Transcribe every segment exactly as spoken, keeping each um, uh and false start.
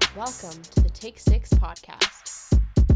Welcome to the Take Six podcast.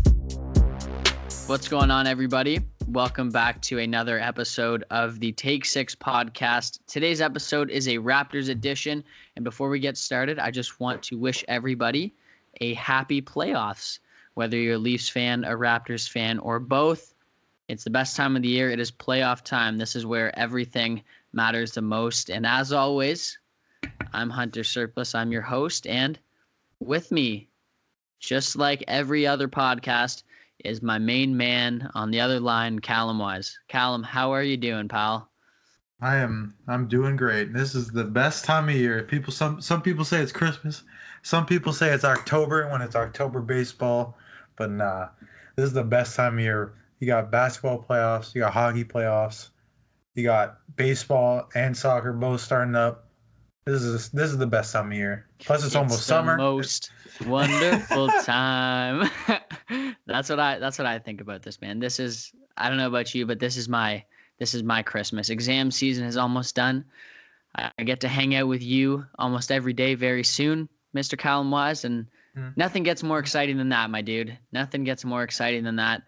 What's going on, everybody? Welcome back to another episode of the Take Six podcast. Today's episode is a Raptors edition. And before we get started, I just want to wish everybody a happy playoffs. Whether you're a Leafs fan, a Raptors fan, or both, it's the best time of the year. It is playoff time. This is where everything matters the most. And as always, I'm Hunter Surplus. I'm your host. And with me, just like every other podcast, is my main man on the other line, Callum Wise. Callum, how are you doing, pal? I am. I'm doing great. This is the best time of year. People, some some people say it's Christmas. Some people say it's October when it's October baseball. But nah, this is the best time of year. You got basketball playoffs. You got hockey playoffs. You got baseball and soccer both starting up. This is this is the best time of year. Plus, it's, it's almost the summer. Most wonderful time. That's what I. That's what I think about this, man. This is. I don't know about you, but this is my. This is my Christmas. Exam season is almost done. I, I get to hang out with you almost every day very soon, Mister Callum Wise, and mm. nothing gets more exciting than that, my dude. Nothing gets more exciting than that.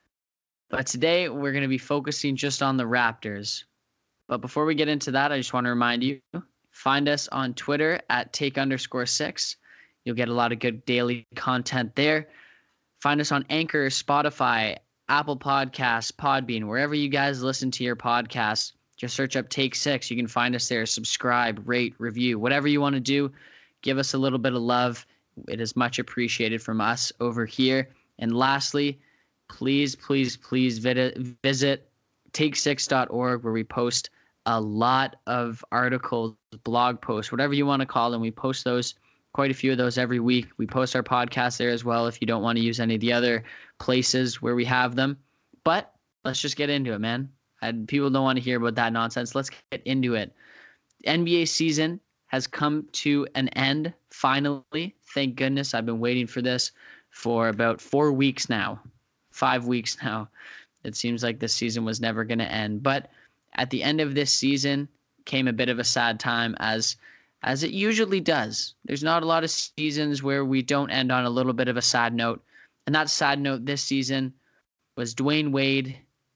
But today we're going to be focusing just on the Raptors. But before we get into that, I just want to remind you, find us on Twitter at take underscore six. You'll get a lot of good daily content there. Find us on Anchor, Spotify, Apple Podcasts, Podbean, wherever you guys listen to your podcasts. Just search up Take Six. You can find us there. Subscribe, rate, review, whatever you want to do. Give us a little bit of love. It is much appreciated from us over here. And lastly, please, please, please visit take six dot org, where we post a lot of articles, blog posts, whatever you want to call them. We post those, quite a few of those every week. We post our podcast there as well if you don't want to use any of the other places where we have them. But let's just get into it, man. And people don't want to hear about that nonsense. Let's get into it. N B A season has come to an end, finally. Thank goodness. I've been waiting for this for about four weeks now. Five weeks now. It seems like this season was never going to end. But at the end of this season came a bit of a sad time, as as it usually does. There's not a lot of seasons where we don't end on a little bit of a sad note. And that sad note this season was Dwayne Wade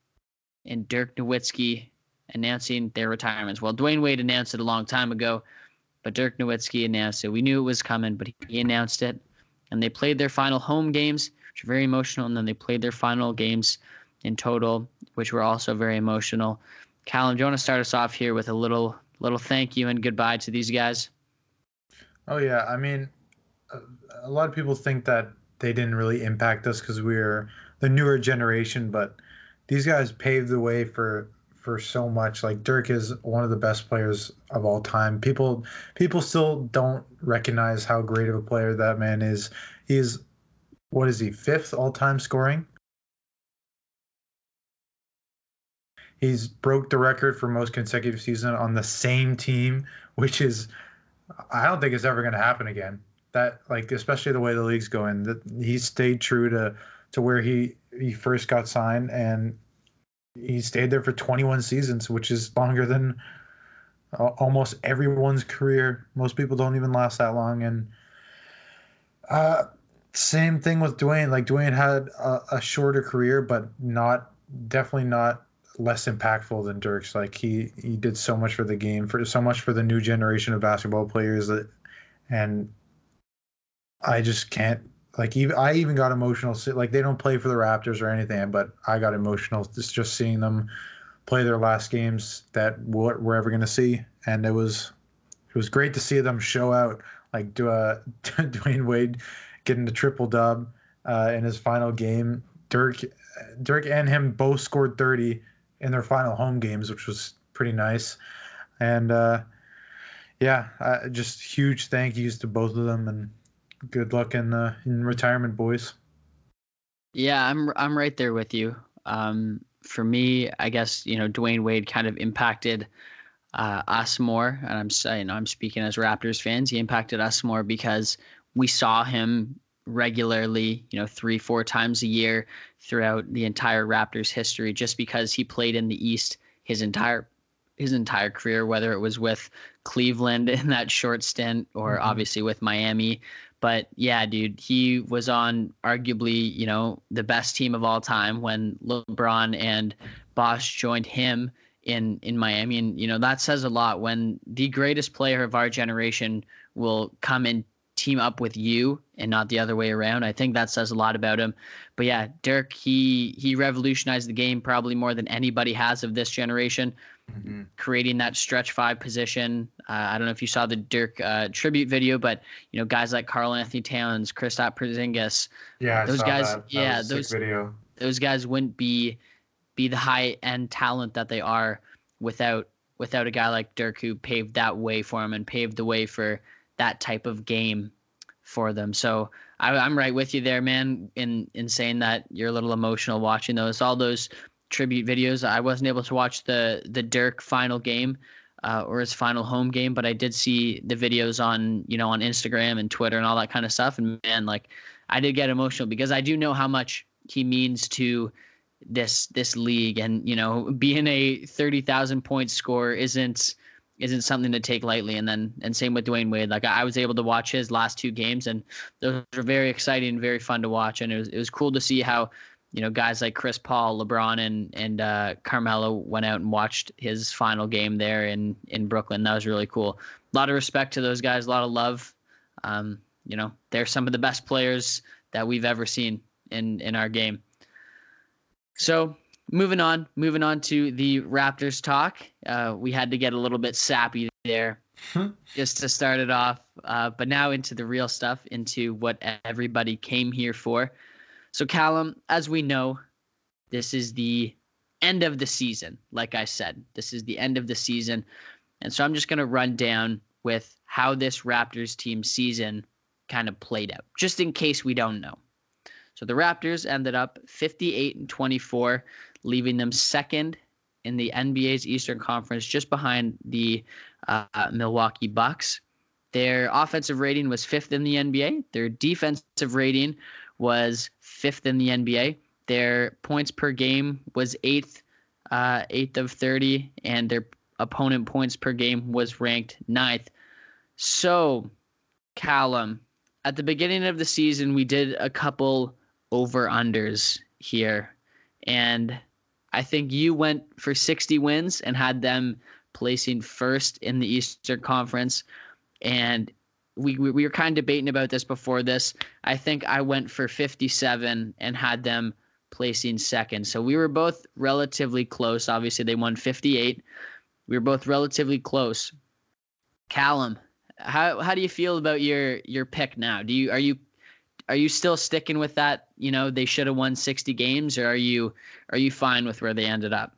and Dirk Nowitzki announcing their retirements. Well, Dwayne Wade announced it a long time ago, but Dirk Nowitzki announced it. We knew it was coming, but he announced it. And they played their final home games, which were very emotional. And then they played their final games in total, which were also very emotional. Callum, do you want to start us off here with a little little thank you and goodbye to these guys? Oh, yeah. I mean, a, a lot of people think that they didn't really impact us because we're the newer generation, but these guys paved the way for for so much. Like, Dirk is one of the best players of all time. People people still don't recognize how great of a player that man is. He's, what is he, fifth all-time scoring? He's broke the record for most consecutive season on the same team, which is, I don't think it's ever going to happen again. That, like, especially the way the league's going, that he stayed true to, to where he, he first got signed, and he stayed there for twenty-one seasons, which is longer than almost everyone's career. Most people don't even last that long. And uh, same thing with Dwayne. Like, Dwayne had a, a shorter career, but not definitely not less impactful than Dirk's. Like, he he did so much for the game, for so much for the new generation of basketball players, that, and I just can't, like, even I even got emotional. Like, they don't play for the Raptors or anything, but I got emotional just just seeing them play their last games that we're, we're ever gonna see. And it was it was great to see them show out, like, do uh, Dwayne Wade getting the triple dub uh, in his final game. Dirk Dirk and him both scored thirty in their final home games, which was pretty nice. And uh, yeah, uh, just huge thank yous to both of them, and good luck in uh, in retirement, boys. Yeah, I'm I'm right there with you. Um, for me, I guess, you know, Dwayne Wade kind of impacted uh, us more, and I'm saying, you know, I'm speaking as Raptors fans. He impacted us more because we saw him regularly, you know, three, four times a year throughout the entire Raptors history, just because he played in the East his entire his entire career, whether it was with Cleveland in that short stint or mm-hmm. obviously with Miami. But yeah, dude, he was on arguably, you know, the best team of all time when LeBron and Bosh joined him in, in Miami. And, you know, that says a lot when the greatest player of our generation will come and team up with you and not the other way around. I think that says a lot about him. But yeah, Dirk, he, he revolutionized the game probably more than anybody has of this generation. Mm-hmm. Creating that stretch five position. Uh, I don't know if you saw the Dirk uh, tribute video, but you know, guys like Karl Anthony Towns, Kristaps Porzingis, yeah, those I saw guys, that. That yeah, was a those sick video. Those guys wouldn't be be the high end talent that they are without without a guy like Dirk who paved that way for him and paved the way for that type of game for them. So I, I'm right with you there, man, in in saying that you're a little emotional watching those all those tribute videos. I wasn't able to watch the the Dirk final game uh, or his final home game, but I did see the videos on, you know, on Instagram and Twitter and all that kind of stuff. And man, like I did get emotional because I do know how much he means to this this league. And, you know, being a thirty thousand point scorer isn't isn't something to take lightly. And then and same with Dwayne Wade. Like I was able to watch his last two games, and those were very exciting and very fun to watch. And it was it was cool to see how, you know, guys like Chris Paul, LeBron, and and uh, Carmelo went out and watched his final game there in, in Brooklyn. That was really cool. A lot of respect to those guys, a lot of love. Um, you know, they're some of the best players that we've ever seen in, in our game. So moving on, moving on to the Raptors talk. Uh, we had to get a little bit sappy there just to start it off. Uh, but now into the real stuff, into what everybody came here for. So, Callum, as we know, this is the end of the season. Like I said, this is the end of the season. And so I'm just going to run down with how this Raptors team season kind of played out, just in case we don't know. So the Raptors ended up fifty-eight and twenty-four, leaving them second in the N B A's Eastern Conference, just behind the uh, Milwaukee Bucks. Their offensive rating was fifth in the N B A. Their defensive rating was fifth in the N B A. Their points per game was eighth, uh, eighth of thirty, and their opponent points per game was ranked ninth. So, Callum, at the beginning of the season, we did a couple over-unders here, and I think you went for sixty wins and had them placing first in the Eastern Conference, and We, we we were kind of debating about this before this. I think I went for fifty-seven and had them placing second. So we were both relatively close. Obviously, they won fifty-eight. We were both relatively close. Callum, how how do you feel about your your pick now? Do you are you are you still sticking with that? You know, they should have won sixty games, or are you are you fine with where they ended up?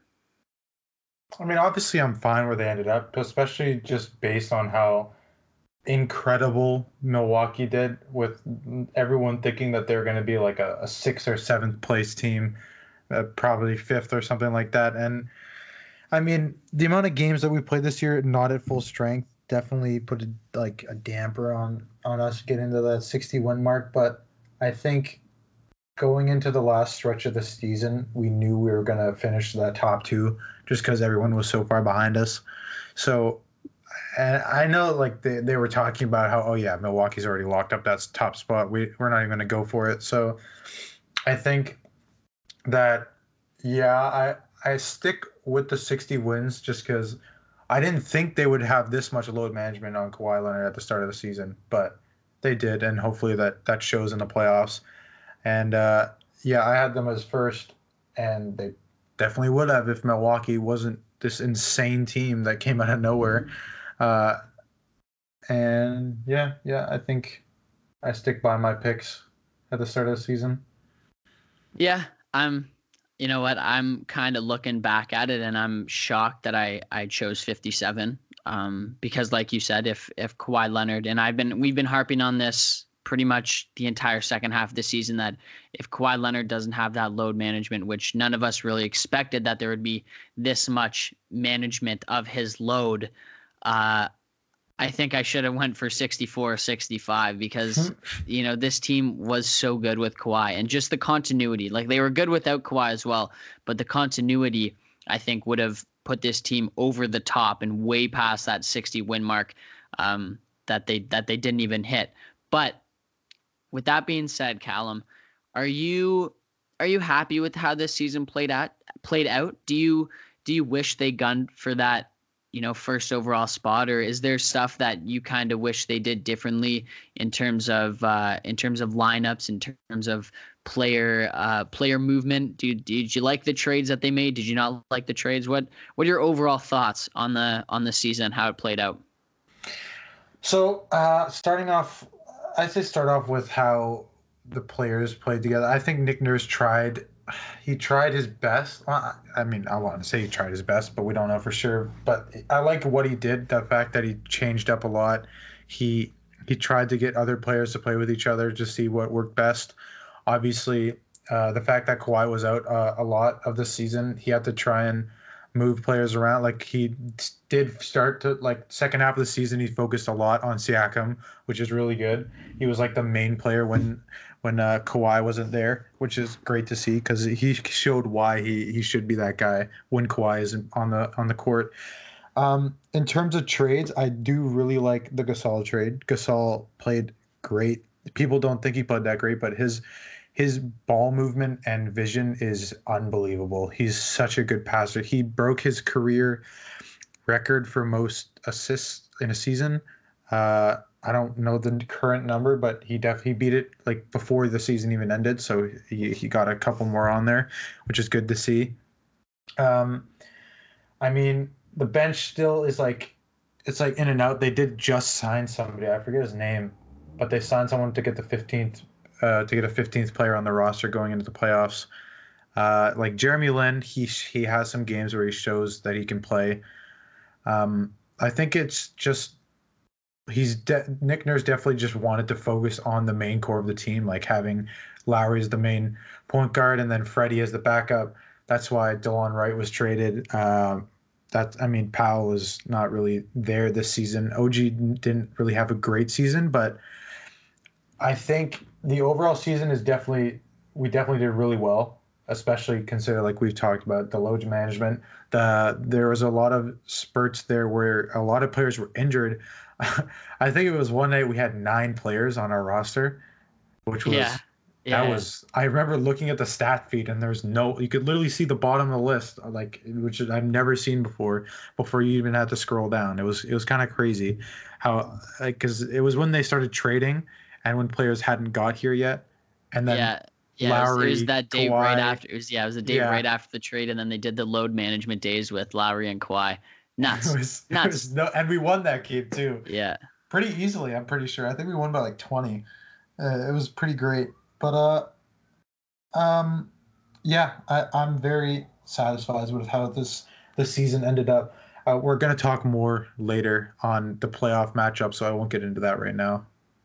I mean, obviously, I'm fine where they ended up, especially just based on how incredible Milwaukee did, with everyone thinking that they're going to be like a, a sixth or seventh place team, uh, probably fifth or something like that. And I mean, the amount of games that we played this year, not at full strength, definitely put a, like a damper on, on us getting to that sixty-win mark. But I think going into the last stretch of the season, we knew we were going to finish that top two just because everyone was so far behind us. So, and I know, like, they, they were talking about how, oh, yeah, Milwaukee's already locked up that top spot. We, we're not even going to go for it. So I think that, yeah, I, I stick with the sixty wins just because I didn't think they would have this much load management on Kawhi Leonard at the start of the season. But they did, and hopefully that, that shows in the playoffs. And, uh, yeah, I had them as first, and they definitely would have if Milwaukee wasn't this insane team that came out of nowhere. Uh, and yeah, yeah, I think I stick by my picks at the start of the season. Yeah, I'm, you know what, I'm kind of looking back at it and I'm shocked that I, I chose fifty-seven. Um, because like you said, if, if Kawhi Leonard, and I've been, we've been harping on this pretty much the entire second half of the season, that if Kawhi Leonard doesn't have that load management, which none of us really expected that there would be this much management of his load, Uh, I think I should have went for sixty-four or sixty-five because, you know, this team was so good with Kawhi, and just the continuity. Like, they were good without Kawhi as well, but the continuity, I think, would have put this team over the top and way past that sixty win mark um, that they that they didn't even hit. But with that being said, Callum, are you are you happy with how this season played out? Played out? Do you do you wish they gunned for that, you know, first overall spot, or is there stuff that you kind of wish they did differently in terms of uh, in terms of lineups, in terms of player uh, player movement? Do did you like the trades that they made? Did you not like the trades? What what are your overall thoughts on the on the season, how it played out? So uh, starting off, I'd say start off with how the players played together. I think Nick Nurse tried. He tried his best. Well, I mean, I want to say he tried his best, but we don't know for sure. But I like what he did. The fact that he changed up a lot. He he tried to get other players to play with each other to see what worked best. Obviously, uh, the fact that Kawhi was out uh, a lot of the season, he had to try and move players around. Like he did start to like second half of the season, he focused a lot on Siakam, which is really good. He was like the main player when when uh, Kawhi wasn't there, which is great to see because he showed why he, he should be that guy when Kawhi is on the on the court. Um, in terms of trades, I do really like the Gasol trade. Gasol played great. People don't think he played that great, but his his ball movement and vision is unbelievable. He's such a good passer. He broke his career record for most assists in a season. Uh, I don't know the current number, but he definitely beat it like before the season even ended. So he, he got a couple more on there, which is good to see. Um, I mean, the bench still is like, it's like in and out. They did just sign somebody. I forget his name, but they signed someone to get the fifteenth, uh, to get a fifteenth player on the roster going into the playoffs. Uh, like Jeremy Lin, he he has some games where he shows that he can play. Um, I think it's just he's de- Nick Nurse definitely just wanted to focus on the main core of the team, like having Lowry as the main point guard and then Freddie as the backup. That's why DeLon Wright was traded. Uh, that I mean, Powell was not really there this season. O G didn't really have a great season, but I think the overall season is definitely we definitely did really well, especially consider like we've talked about the load management. The there was a lot of spurts there where a lot of players were injured. I think it was one night we had nine players on our roster, which was Yeah. Yeah. that was I remember looking at the stat feed and there's no you could literally see the bottom of the list, like which I've never seen before before you even had to scroll down. It was it was kind of crazy how like because it was when they started trading and when players hadn't got here yet, and then yeah. Yeah, it was, it was Lowry, that day right Kawhi. after. It was, yeah, it was the day Yeah. right after the trade, and then they did the load management days with Lowry and Kawhi. Nuts. It was, it Nuts. was no, and we won that game too, Yeah. pretty easily. I'm pretty sure. I think we won by like twenty. Uh, it was pretty great. But uh, um, yeah, I, I'm very satisfied with how this this season ended up. Uh, we're gonna talk more later on the playoff matchup, so I won't get into that right now.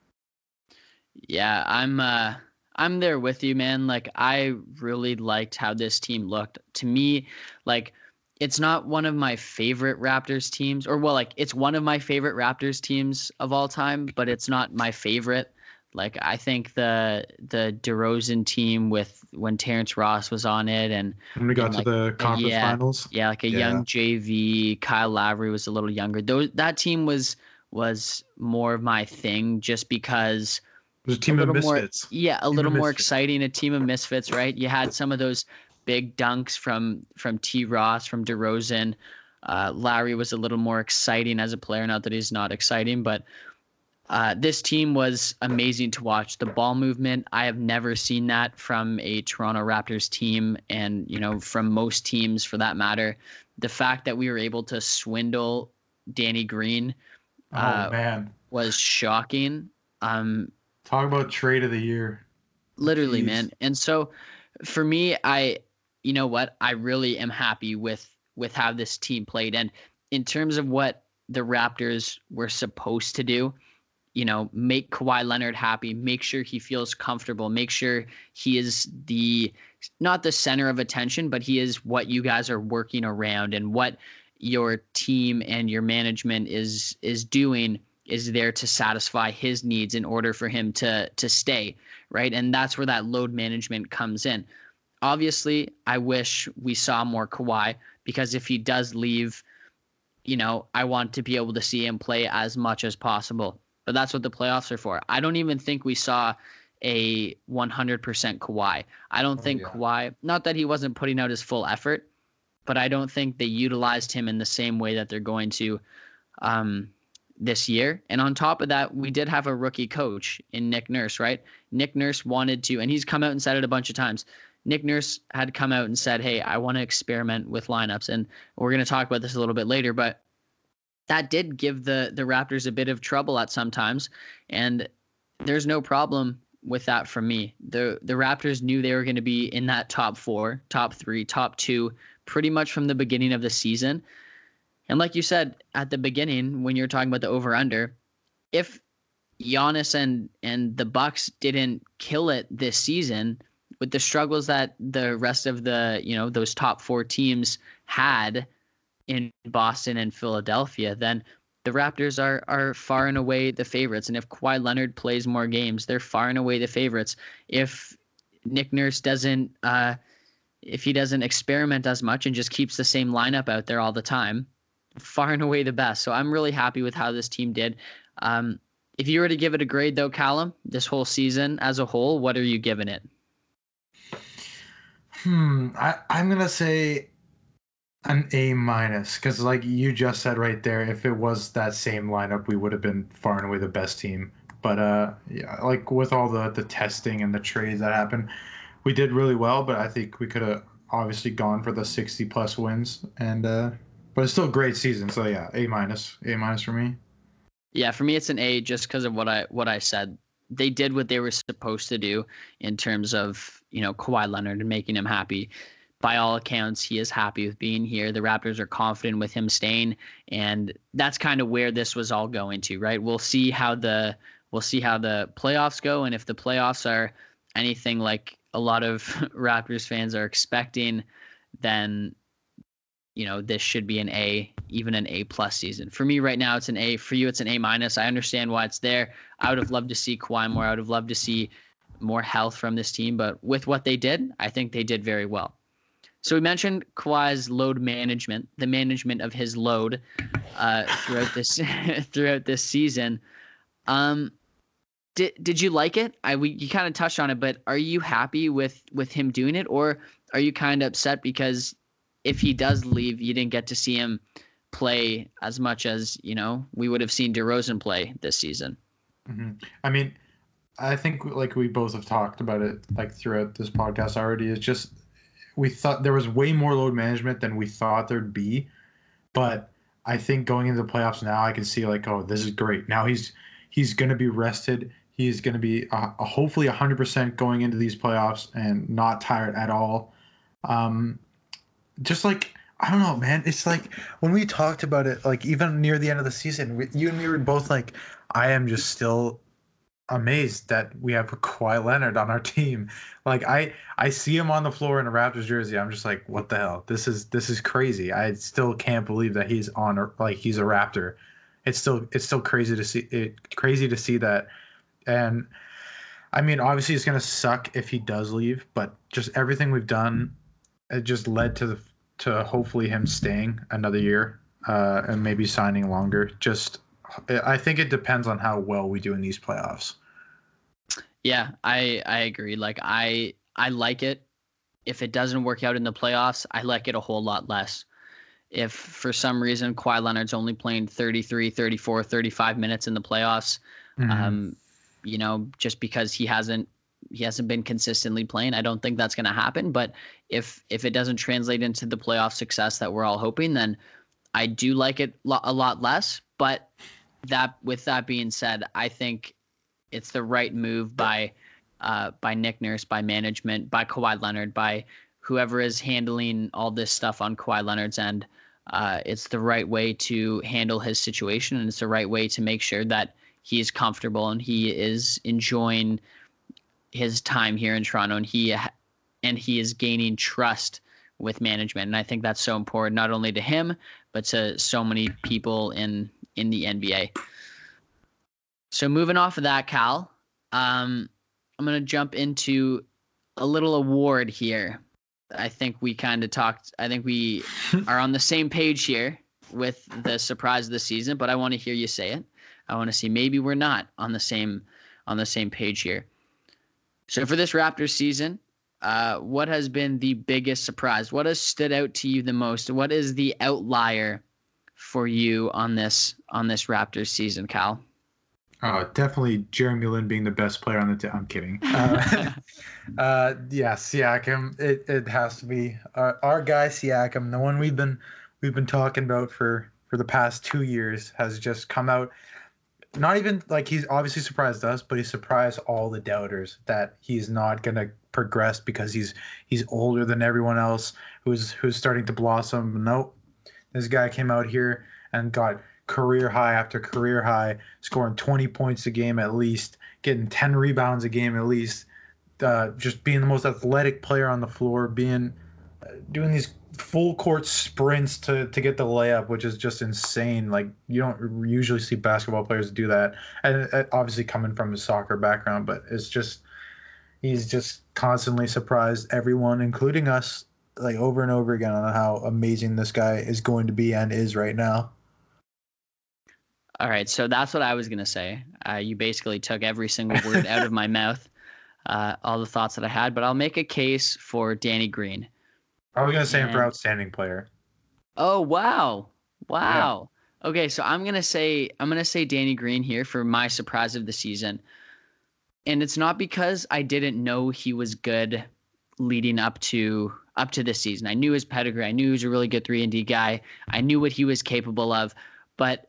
Yeah, I'm uh I'm there with you, man. Like I really liked how this team looked. To me, like it's not one of my favorite Raptors teams, or well, like it's one of my favorite Raptors teams of all time, but it's not my favorite. Like I think the the DeRozan team with when Terrence Ross was on it, and When we got And, to like, the conference yeah, finals, yeah, like a Yeah. young J V, Kyle Lowry was a little younger. Those that team was was more of my thing, just because it was a team a of little more, misfits. yeah, a Team little of more misfits. exciting. A team of misfits, right? You had some of those big dunks from from T. Ross, from DeRozan. Uh, Lowry was a little more exciting as a player. Not that he's not exciting, but uh, this team was amazing to watch. The ball movement, I have never seen that from a Toronto Raptors team, and you know, from most teams for that matter. The fact that we were able to swindle Danny Green Oh uh, man, was shocking. Um, talk about trade of the year. Literally, Jeez. man. And so for me, I, you know what, I really am happy with with how this team played. And in terms of what the Raptors were supposed to do, you know, make Kawhi Leonard happy, make sure he feels comfortable, make sure he is the not the center of attention, but he is what you guys are working around, and what your team and your management is is doing is there to satisfy his needs in order for him to to stay, right? And that's where that load management comes in. obviously, I wish we saw more Kawhi, because if he does leave, you know, I want to be able to see him play as much as possible. But that's what the playoffs are for. I don't even think we saw a one hundred percent Kawhi. I don't Oh, think yeah. Kawhi, not that he wasn't putting out his full effort, but I don't think they utilized him in the same way that they're going to um, this year. And on top of that, we did have a rookie coach in Nick Nurse, right? Nick Nurse wanted to, and he's come out and said it a bunch of times. Nick Nurse had come out and said, hey, I want to experiment with lineups. And we're going to talk about this a little bit later, but that did give the the Raptors a bit of trouble at some times. And there's no problem with that for me. The the Raptors knew they were going to be in that top four, top three, top two, pretty much from the beginning of the season. And like you said at the beginning, when you're talking about the over-under, if Giannis and, and the Bucks didn't kill it this season with the struggles that the rest of the, you know, those top four teams had in Boston and Philadelphia, then the Raptors are are far and away the favorites. And if Kawhi Leonard plays more games, they're far and away the favorites. If Nick Nurse doesn't, uh, if he doesn't experiment as much and just keeps the same lineup out there all the time, far and away the best. So I'm really happy with how this team did. Um, if you were to give it a grade, though, Callum, this whole season as a whole, what are you giving it? Hmm. I, I'm going to say an A minus, because like you just said right there, if it was that same lineup, we would have been far and away the best team. But uh, yeah, like with all the, the testing and the trades that happened, we did really well, but I think we could have obviously gone for the sixty plus wins. And uh, but it's still a great season. So yeah, A minus, A minus for me. Yeah, for me it's an A just because of what I what I said. They did what they were supposed to do in terms of, you know, Kawhi Leonard and making him happy. By all accounts, he is happy with being here. The Raptors are confident with him staying, and that's kind of where this was all going to, right? We'll see how the we'll see how the playoffs go, and if the playoffs are anything like a lot of Raptors fans are expecting, then you know this should be an A, even an A plus season. For me right now, it's an A. For you, it's an A minus. I understand why it's there. I would have loved to see Kawhi more. I would have loved to see more health from this team, but with what they did, I think they did very well. So we mentioned Kawhi's load management, the management of his load uh, throughout this throughout this season. Um, did did you like it? I we you kind of touched on it, but are you happy with with him doing it, or are you kind of upset because if he does leave, you didn't get to see him play as much as you know we would have seen DeRozan play this season? Mm-hmm. I mean, I think like we both have talked about it like throughout this podcast already. It's just. We thought there was way more load management than we thought there'd be, but I think going into the playoffs now, I can see like, oh, this is great. Now he's he's going to be rested. He's going to be uh, hopefully one hundred percent going into these playoffs and not tired at all. Um, just like I don't know, man. It's like when we talked about it, like even near the end of the season, we, you and me were both like, I am just still amazed that we have Kawhi Leonard on our team. Like I, I see him on the floor in a Raptors jersey. I'm just like, what the hell? This is this is crazy. I still can't believe that he's on a, like he's a Raptor. It's still it's still crazy to see it crazy to see that. And I mean, obviously it's gonna suck if he does leave, but just everything we've done, it just led to the to hopefully him staying another year uh, and maybe signing longer. Just I think it depends on how well we do in these playoffs. Yeah, I I agree. Like I I like it. If it doesn't work out in the playoffs, I like it a whole lot less. If for some reason Kawhi Leonard's only playing thirty-three, thirty-four, thirty-five minutes in the playoffs, mm-hmm. um, you know, just because he hasn't he hasn't been consistently playing, I don't think that's going to happen. But if if it doesn't translate into the playoff success that we're all hoping, then I do like it lo- a lot less. But that with that being said, I think it's the right move by uh, by Nick Nurse, by management, by Kawhi Leonard, by whoever is handling all this stuff on Kawhi Leonard's end. Uh, it's the right way to handle his situation, and it's the right way to make sure that he is comfortable and he is enjoying his time here in Toronto, and he and he is gaining trust with management. And I think that's so important, not only to him, but to so many people in in the N B A. So moving off of that, Cal, um, I'm going to jump into a little award here. I think we kind of talked. I think we are on the same page here with the surprise of the season. But I want to hear you say it. I want to see maybe we're not on the same on the same page here. So for this Raptors season, uh, what has been the biggest surprise? What has stood out to you the most? What is the outlier for you on this on this Raptors season, Cal? Oh, definitely Jeremy Lin being the best player on the team. I'm kidding. Uh, uh, yeah, Siakam. It it has to be our, our guy Siakam, the one we've been we've been talking about for for the past two years, has just come out. Not even like he's obviously surprised us, but he surprised all the doubters that he's not gonna progress because he's he's older than everyone else who's who's starting to blossom. Nope, this guy came out here and got career high after career high, scoring twenty points a game at least, getting ten rebounds a game at least, uh, just being the most athletic player on the floor, being uh, doing these full court sprints to to get the layup, which is just insane. Like, you don't usually see basketball players do that, and uh, obviously coming from his soccer background, but it's just he's just constantly surprised everyone, including us, like over and over again, on how amazing this guy is going to be and is right now. All right, so that's what I was gonna say. Uh, you basically took every single word out of my mouth, uh, all the thoughts that I had. But I'll make a case for Danny Green. I was gonna say him And- for outstanding player. Oh wow, wow. Okay, so I'm gonna say I'm gonna say Danny Green here for my surprise of the season, and it's not because I didn't know he was good leading up to up to this season. I knew his pedigree. I knew he was a really good three and D guy. I knew what he was capable of, but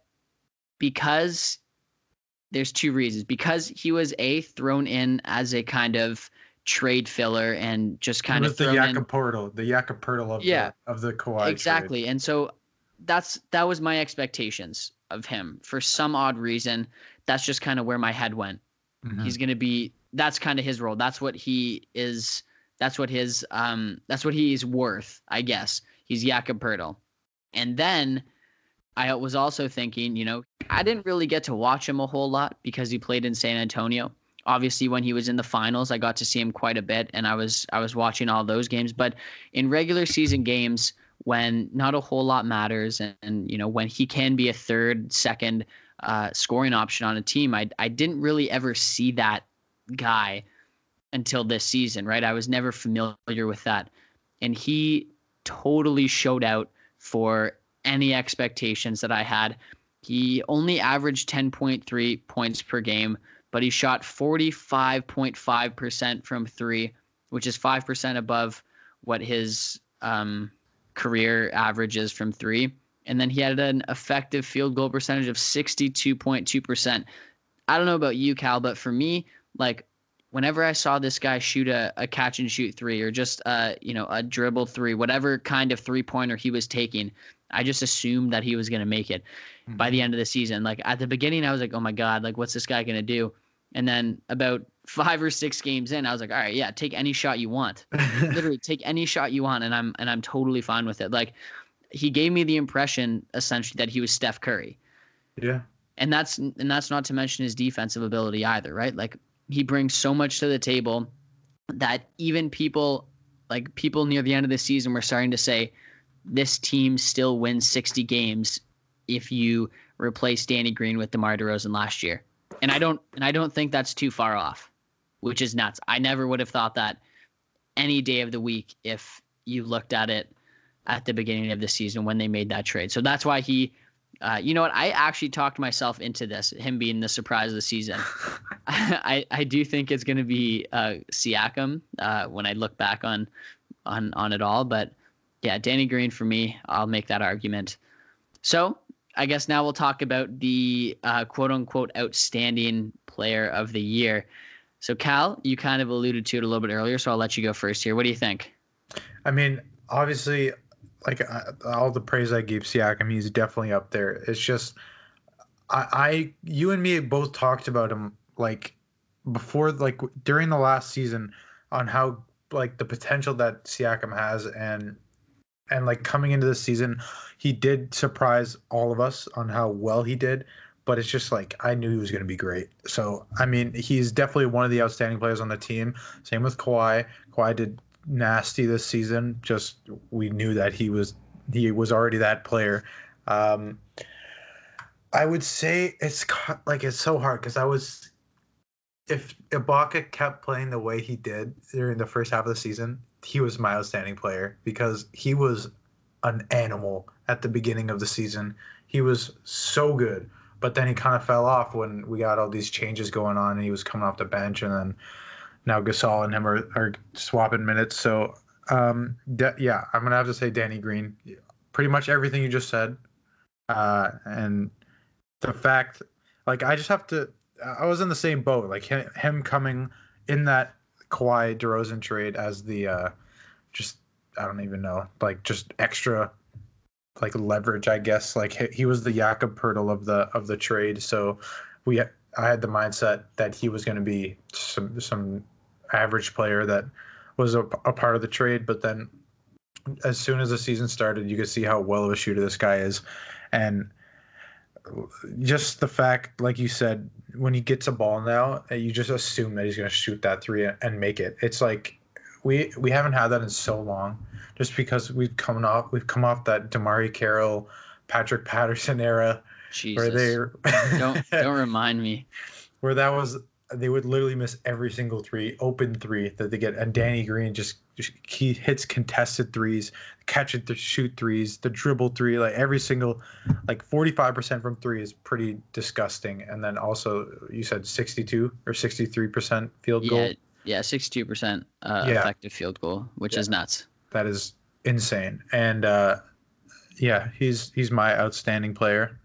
because there's two reasons. Because he was a thrown in as a kind of trade filler and just kind It of was the thrown in. Yakapurtle, the Yakapurtle of Yeah. the of the Kawhi Exactly. trade. And so that's that was my expectations of him. For some odd reason, that's just kind of where my head went. Mhm. He's going to be that's kind of his role. That's what he is that's what his um that's what he's worth, I guess. He's Jakob Poeltl. And then I was also thinking, you know, I didn't really get to watch him a whole lot because he played in San Antonio. Obviously, when he was in the finals, I got to see him quite a bit, and I was I was watching all those games. But in regular season games, when not a whole lot matters, and, and you know, when he can be a third, second uh, scoring option on a team, I I didn't really ever see that guy until this season, right? I was never familiar with that, and he totally showed out for any expectations that I had. He only averaged ten point three points per game, but he shot forty-five point five percent from three, which is five percent above what his um, career average is from three. And then he had an effective field goal percentage of sixty-two point two percent. I don't know about you, Cal, but for me, like, whenever I saw this guy shoot a, a catch and shoot three, or just uh, you know, a dribble three, whatever kind of three pointer he was taking, I just assumed that he was going to make it mm-hmm. by the end of the season. Like, at the beginning, I was like, oh my God, like, what's this guy going to do? And then about five or six games in, I was like, all right, yeah, take any shot you want. Literally take any shot you want. And I'm, and I'm totally fine with it. Like, he gave me the impression essentially that he was Steph Curry. Yeah. And that's, and that's not to mention his defensive ability either, right? Like, he brings so much to the table that even people like people near the end of the season were starting to say this team still wins sixty games if you replace Danny Green with DeMar DeRozan last year. And I don't and I don't think that's too far off, which is nuts. I never would have thought that any day of the week if you looked at it at the beginning of the season when they made that trade. So that's why he Uh, you know what? I actually talked myself into this, him being the surprise of the season. I, I do think it's going to be uh, Siakam uh, when I look back on, on on it all. But yeah, Danny Green for me, I'll make that argument. So I guess now we'll talk about the uh, quote unquote outstanding player of the year. So Cal, you kind of alluded to it a little bit earlier, so I'll let you go first here. What do you think? I mean, obviously, like uh, all the praise I gave Siakam, he's definitely up there. It's just, I, I, you and me both talked about him like before, like during the last season, on how like the potential that Siakam has, and and like coming into this season, he did surprise all of us on how well he did. But it's just like I knew he was going to be great. So I mean, he's definitely one of the outstanding players on the team. Same with Kawhi. Kawhi did nasty this season. Just we knew that he was he was already that player. Um, I would say it's like it's so hard because I was if Ibaka kept playing the way he did during the first half of the season, he was my outstanding player because he was an animal at the beginning of the season. He was so good, but then he kind of fell off when we got all these changes going on and he was coming off the bench, and then now Gasol and him are, are swapping minutes. So, um, de- yeah, I'm going to have to say Danny Green. Pretty much everything you just said. Uh, and the fact, like, I just have to, I was in the same boat. Like, him, him coming in that Kawhi DeRozan trade as the, uh, just, I don't even know, like, just extra, like, leverage, I guess. Like, he, he was the Jakob Poeltl of the, of the trade. So, we, I had the mindset that he was going to be some, some, average player that was a, a part of the trade, but then as soon as the season started, you could see how well of a shooter this guy is. And just the fact, like you said, when he gets a ball now, you just assume that he's going to shoot that three and make it. It's like we we haven't had that in so long, just because we've come off we've come off that DeMarre Carroll, Patrick Patterson era, Jesus. where they don't don't remind me, where that was. They would literally miss every single three, open three that they get. And Danny Green just, just he hits contested threes, catch it to shoot threes, the dribble three, like every single, like forty-five percent from three is pretty disgusting. And then also you said sixty-two or sixty-three percent field goal. Yeah, yeah, sixty-two percent uh, Yeah. effective field goal, which Yeah. is nuts. That is insane. And uh, yeah, he's he's my outstanding player.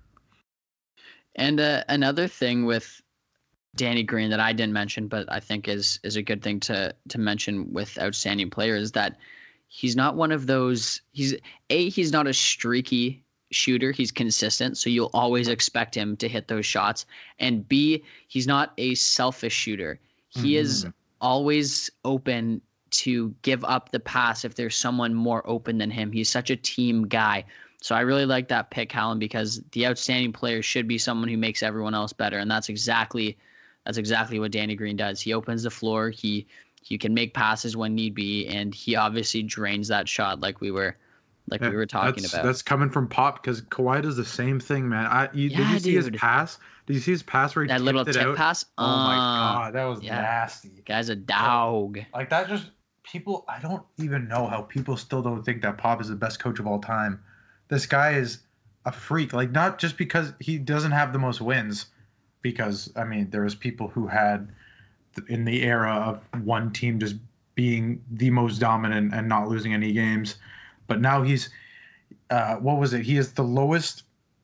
And uh, another thing with Danny Green that I didn't mention, but I think is is a good thing to to mention with outstanding players, that he's not one of those. He's a he's not a streaky shooter. He's consistent, so you'll always expect him to hit those shots. And B, he's not a selfish shooter. He Mhm. is always open to give up the pass if there's someone more open than him. He's such a team guy. So I really like that pick, Callum, because the outstanding player should be someone who makes everyone else better, and that's exactly. That's exactly what Danny Green does. He opens the floor. He he can make passes when need be, and he obviously drains that shot like we were like Yeah, we were talking that's, about. That's coming from Pop because Kawhi does the same thing, man. I you, did Yeah, you see his dude. pass? Did you see his pass where he that tipped little it tip out? pass. Oh my uh, god, that was yeah. nasty. Guy's a dog. Like that just people. I don't even know how people still don't think that Pop is the best coach of all time. This guy is a freak. Like not just because he doesn't have the most wins, because I mean there was people who had in the era of one team just being the most dominant and not losing any games, but now he's uh, what was it? He is the lowest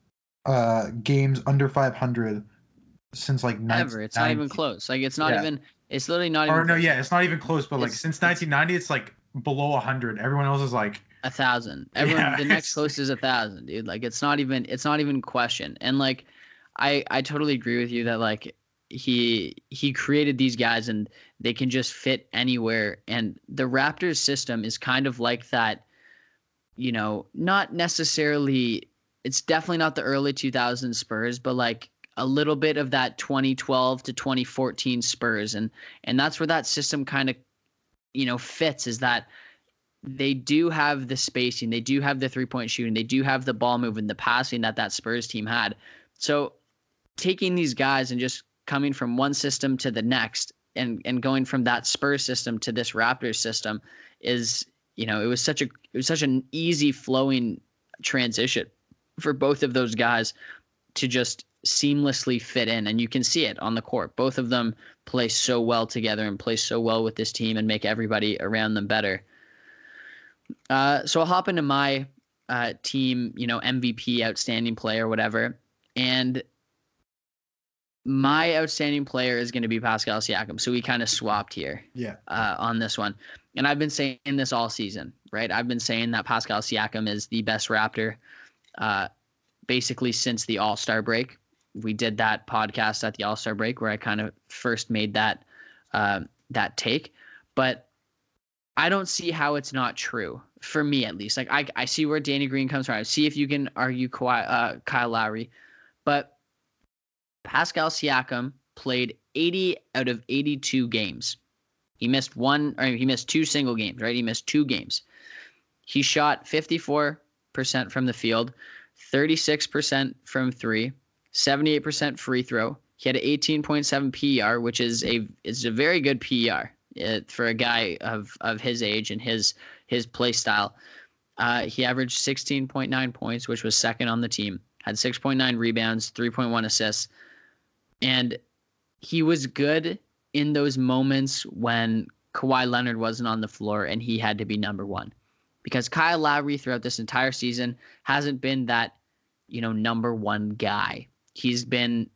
uh, games under five hundred since like Ever. It's not even close. Like it's not Yeah. even. It's literally not Or even no, yeah, it's not even close. But like It's- since nineteen ninety, it's like below one hundred. Everyone else is like, a thousand. Everyone, Yeah, the next it's- closest is a thousand, dude. Like it's not even. It's not even question. And like, I I totally agree with you that like he he created these guys and they can just fit anywhere. And the Raptors system is kind of like that. You know, not necessarily. It's definitely not the early two thousands Spurs, but like a little bit of that twenty twelve to twenty fourteen Spurs, and and that's where that system kind of, you know, fits. Is that they do have the spacing, they do have the three point shooting, they do have the ball movement, the passing that that Spurs team had. So taking these guys and just coming from one system to the next, and and going from that Spurs system to this Raptors system is, you know, it was such a it was such an easy flowing transition for both of those guys to just seamlessly fit in, and you can see it on the court. Both of them play so well together and play so well with this team and make everybody around them better. Uh, so I'll hop into my uh, team, you know, M V P, outstanding player, whatever, and my outstanding player is going to be Pascal Siakam. So we kind of swapped here yeah, uh, on this one. And I've been saying this all season, right? I've been saying that Pascal Siakam is the best Raptor uh, basically since the All-Star break. We did that podcast at the All-Star break where I kind of first made that uh, that take. But I don't see how it's not true, for me at least. Like I, I see where Danny Green comes from. I see if you can argue Kawhi, uh, Kyle Lowry. But Pascal Siakam played eighty out of eighty-two games. He missed one, or he missed two single games, right? He missed two games. He shot fifty-four percent from the field, thirty-six percent from three, seventy-eight percent free throw. He had an eighteen point seven P E R, which is a is a very good P E R uh, for a guy of of his age and his his play style. Uh, he averaged sixteen point nine points, which was second on the team. Had six point nine rebounds, three point one assists, and he was good in those moments when Kawhi Leonard wasn't on the floor and he had to be number one. Because Kyle Lowry throughout this entire season hasn't been that, you know, number one guy. He's been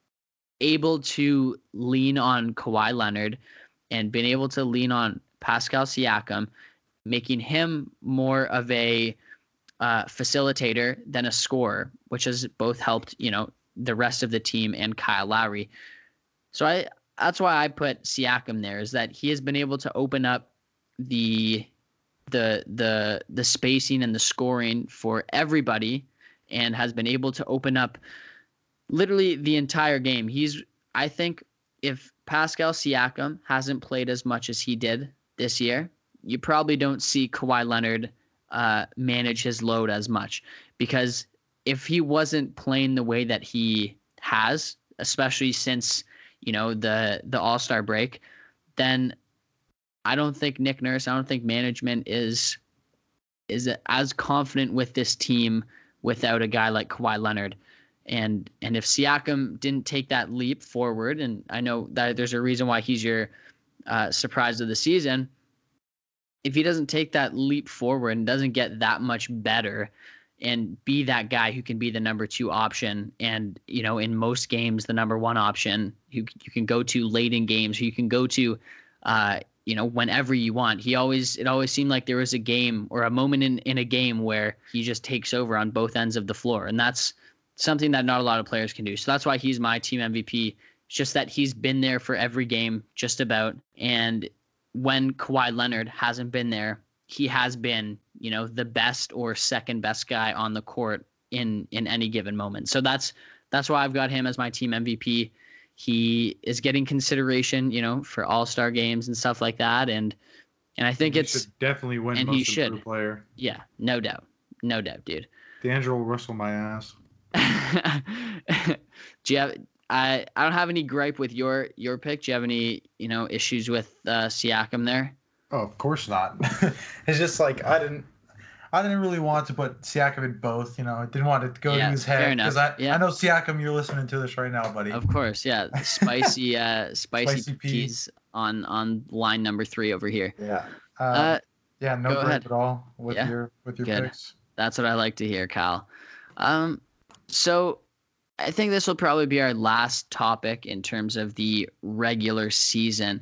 able to lean on Kawhi Leonard and been able to lean on Pascal Siakam, making him more of a uh, facilitator than a scorer, which has both helped, you know, the rest of the team and Kyle Lowry. So I that's why I put Siakam there, is that he has been able to open up the the the the spacing and the scoring for everybody, and has been able to open up literally the entire game. He's I think if Pascal Siakam hasn't played as much as he did this year, you probably don't see Kawhi Leonard uh, manage his load as much, because if he wasn't playing the way that he has, especially since, you know, the the All-Star break, then I don't think Nick Nurse, I don't think management is is as confident with this team without a guy like Kawhi Leonard. And and if Siakam didn't take that leap forward, and I know that there's a reason why he's your uh, surprise of the season, if he doesn't take that leap forward and doesn't get that much better and be that guy who can be the number two option, and, you know, in most games, the number one option, who you can go to late in games, who you can go to, uh, you know, whenever you want. He always, it always seemed like there was a game or a moment in, in a game where he just takes over on both ends of the floor. And that's something that not a lot of players can do. So that's why he's my team M V P. It's just that he's been there for every game, just about. And when Kawhi Leonard hasn't been there, he has been, you know, the best or second best guy on the court in in any given moment. So that's that's why I've got him as my team M V P. He is getting consideration, you know, for All-Star games and stuff like that, and and I think he it's should definitely win and most he should. improved player. Yeah, no doubt, no doubt, dude. D'Angelo Russell, my ass. Do you have? I I don't have any gripe with your your pick. Do you have any, you know, issues with uh, Siakam there? Oh, of course not. It's just like I didn't, I didn't really want to put Siakam in both. You know, I didn't want it to go Yeah, to his fair head, enough. because I, Yeah. I know Siakam, you're listening to this right now, buddy. Of course, yeah. Spicy, uh, spicy, Spicy peas. peas on on line number three over here. Yeah. Uh, Uh, yeah. No go gripe ahead. at all with Yeah. your with your Good. picks. That's what I like to hear, Kyle. Um, so I think this will probably be our last topic in terms of the regular season.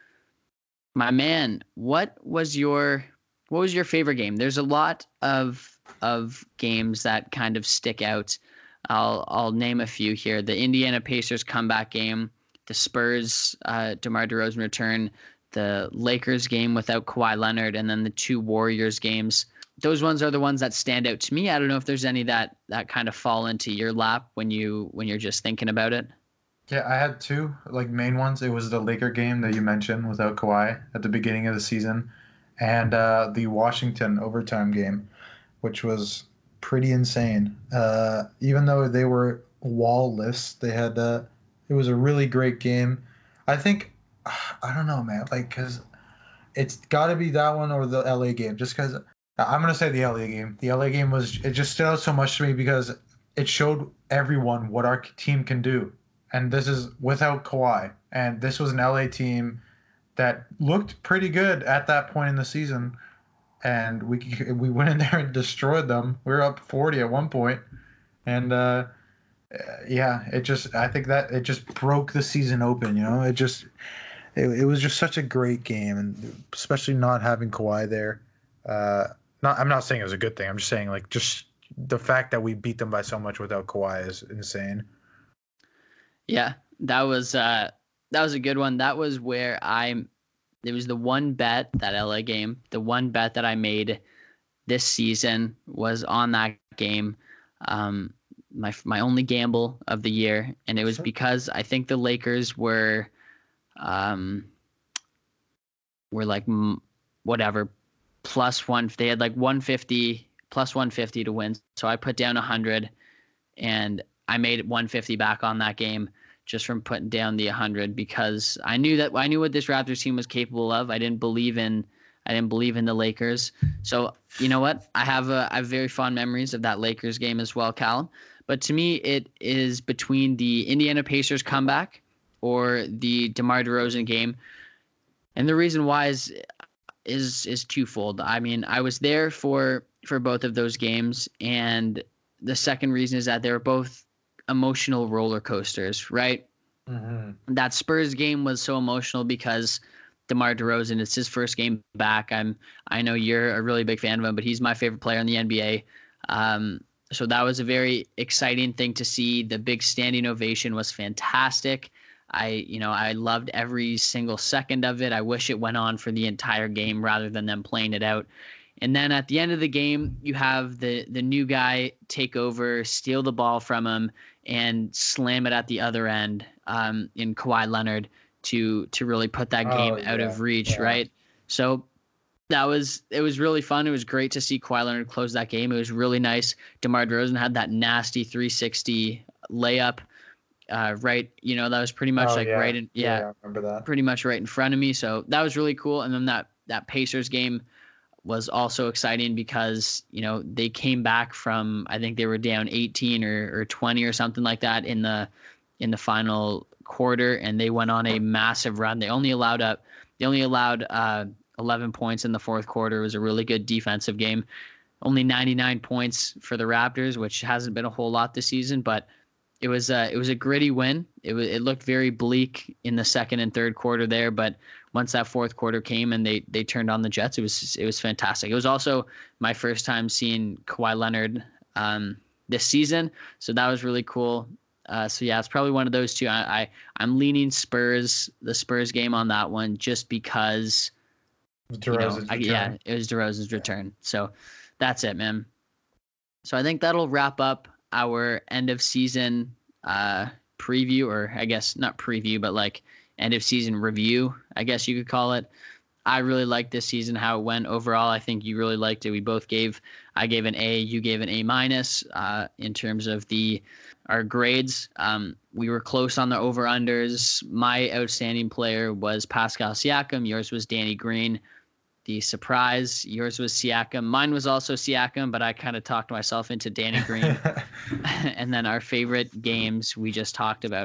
My man, what was your what was your favorite game? There's a lot of of games that kind of stick out. I'll I'll name a few here. The Indiana Pacers comeback game, the Spurs uh, DeMar DeRozan return, the Lakers game without Kawhi Leonard, and then the two Warriors games. Those ones are the ones that stand out to me. I don't know if there's any that that kind of fall into your lap when you when you're just thinking about it. Yeah, I had two like main ones. It was the Laker game that you mentioned without Kawhi at the beginning of the season, and uh, the Washington overtime game, which was pretty insane. Uh, even though they were wall-less, they had uh, it was a really great game. I think I don't know, man. Like, cause it's got to be that one or the L A game. Just because I'm gonna say the L A game. The L A game was it just stood out so much to me because it showed everyone what our team can do. And this is without Kawhi. And this was an L A team that looked pretty good at that point in the season. And we we went in there and destroyed them. We were up forty at one point. And, uh, yeah, it just – I think that it just broke the season open, you know. It just it, – it was just such a great game, and especially not having Kawhi there. Uh, not I'm not saying it was a good thing. I'm just saying, like, just the fact that we beat them by so much without Kawhi is insane. Yeah, that was uh, that was a good one. That was where I, it was the one bet, that L A game, the one bet that I made this season was on that game. Um, my my only gamble of the year, and it was because I think the Lakers were, um, were like m- whatever plus one. They had like one fifty plus one fifty to win. So I put down one hundred, and I made it one fifty back on that game just from putting down the one hundred, because I knew that I knew what this Raptors team was capable of. I didn't believe in I didn't believe in the Lakers. So you know what? I have a, I have very fond memories of that Lakers game as well, Callum. But to me, it is between the Indiana Pacers comeback or the DeMar DeRozan game, and the reason why is is is twofold. I mean, I was there for for both of those games, and the second reason is that they were both emotional roller coasters, right? Mm-hmm. That Spurs game was so emotional because DeMar DeRozan, it's his first game back. I'm I know you're a really big fan of him, but he's my favorite player in the N B A. Um, so that was a very exciting thing to see. The big standing ovation was fantastic. I, you know, I loved every single second of it. I wish it went on for the entire game rather than them playing it out. And then at the end of the game, you have the the new guy take over, steal the ball from him, and slam it at the other end um, in Kawhi Leonard to to really put that game oh, out yeah, of reach, yeah. right? So that was it was really fun. It was great to see Kawhi Leonard close that game. It was really nice. DeMar DeRozan had that nasty three sixty layup. Uh, right, you know, that was pretty much oh, like yeah. right in yeah, yeah, I remember that. Pretty much right in front of me. So that was really cool. And then that that Pacers game was also exciting because, you know, they came back from, I think they were down eighteen or, or twenty or something like that in the in the final quarter, and they went on a massive run. They only allowed up they only allowed uh, eleven points in the fourth quarter. It was a really good defensive game. Only ninety-nine points for the Raptors, which hasn't been a whole lot this season, but it was a, it was a gritty win. It was it looked very bleak in the second and third quarter there, but once that fourth quarter came and they they turned on the Jets, it was it was fantastic. It was also my first time seeing Kawhi Leonard um, this season, so that was really cool. Uh, so yeah, it's probably one of those two. I, I I'm leaning Spurs, the Spurs game on that one, just because. You know, I, yeah, it was DeRozan's return. So that's it, man. So I think that'll wrap up our end of season uh, preview, or I guess not preview, but like end of season review, I guess you could call it. I really liked this season, how it went overall. I think you really liked it. We both gave, I gave an A, you gave an A minus uh, in terms of the our grades. Um, we were close on the over unders. My outstanding player was Pascal Siakam. Yours was Danny Green. The surprise, yours was Siakam. Mine was also Siakam, but I kind of talked myself into Danny Green. And then our favorite games we just talked about.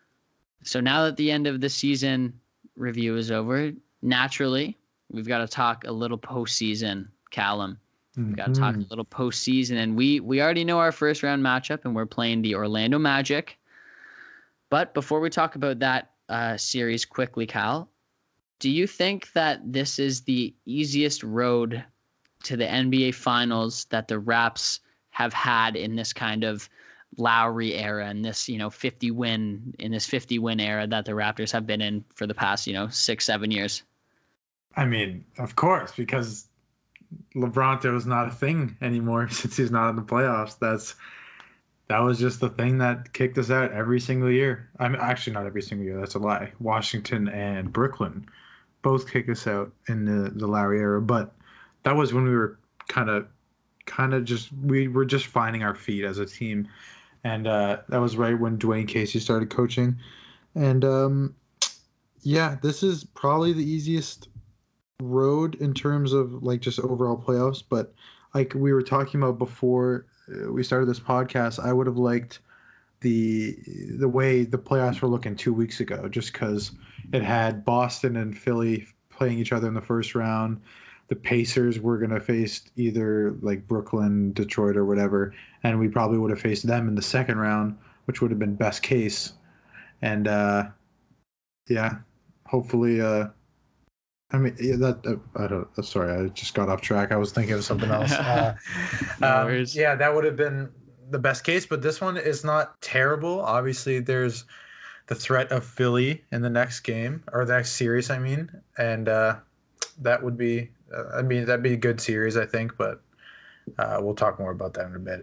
So now that the end of the season review is over, naturally, we've got to talk a little postseason, Callum. We've got to mm-hmm. talk a little postseason. And we, we already know our first round matchup, and we're playing the Orlando Magic. But before we talk about that uh, series quickly, Cal, do you think that this is the easiest road to the N B A Finals that the Raps have had in this kind of Lowry era, and this, you know, fifty win in this fifty win era that the Raptors have been in for the past, you know, six, seven years? I mean, of course, because LeBronto is not a thing anymore since he's not in the playoffs. That's that was just the thing that kicked us out every single year. I mean, actually not every single year. That's a lie. Washington and Brooklyn both kicked us out in the, the Lowry era, but that was when we were kind of, kind of just we were just finding our feet as a team, and uh, that was right when Dwayne Casey started coaching, and um, yeah, this is probably the easiest road in terms of like just overall playoffs. But like we were talking about before we started this podcast, I would have liked the the way the playoffs were looking two weeks ago, just because it had Boston and Philly playing each other in the first round. The Pacers were going to face either like Brooklyn, Detroit, or whatever, and we probably would have faced them in the second round, which would have been best case. And uh, yeah, hopefully. Uh, I mean, yeah, that uh, I don't. Uh, sorry, I just got off track. I was thinking of something else. Uh, no um, yeah, that would have been the best case, but this one is not terrible. Obviously, there's the threat of Philly in the next game, or the next series, I mean, and uh, that would be, uh, I mean, that'd be a good series, I think, but uh, we'll talk more about that in a bit.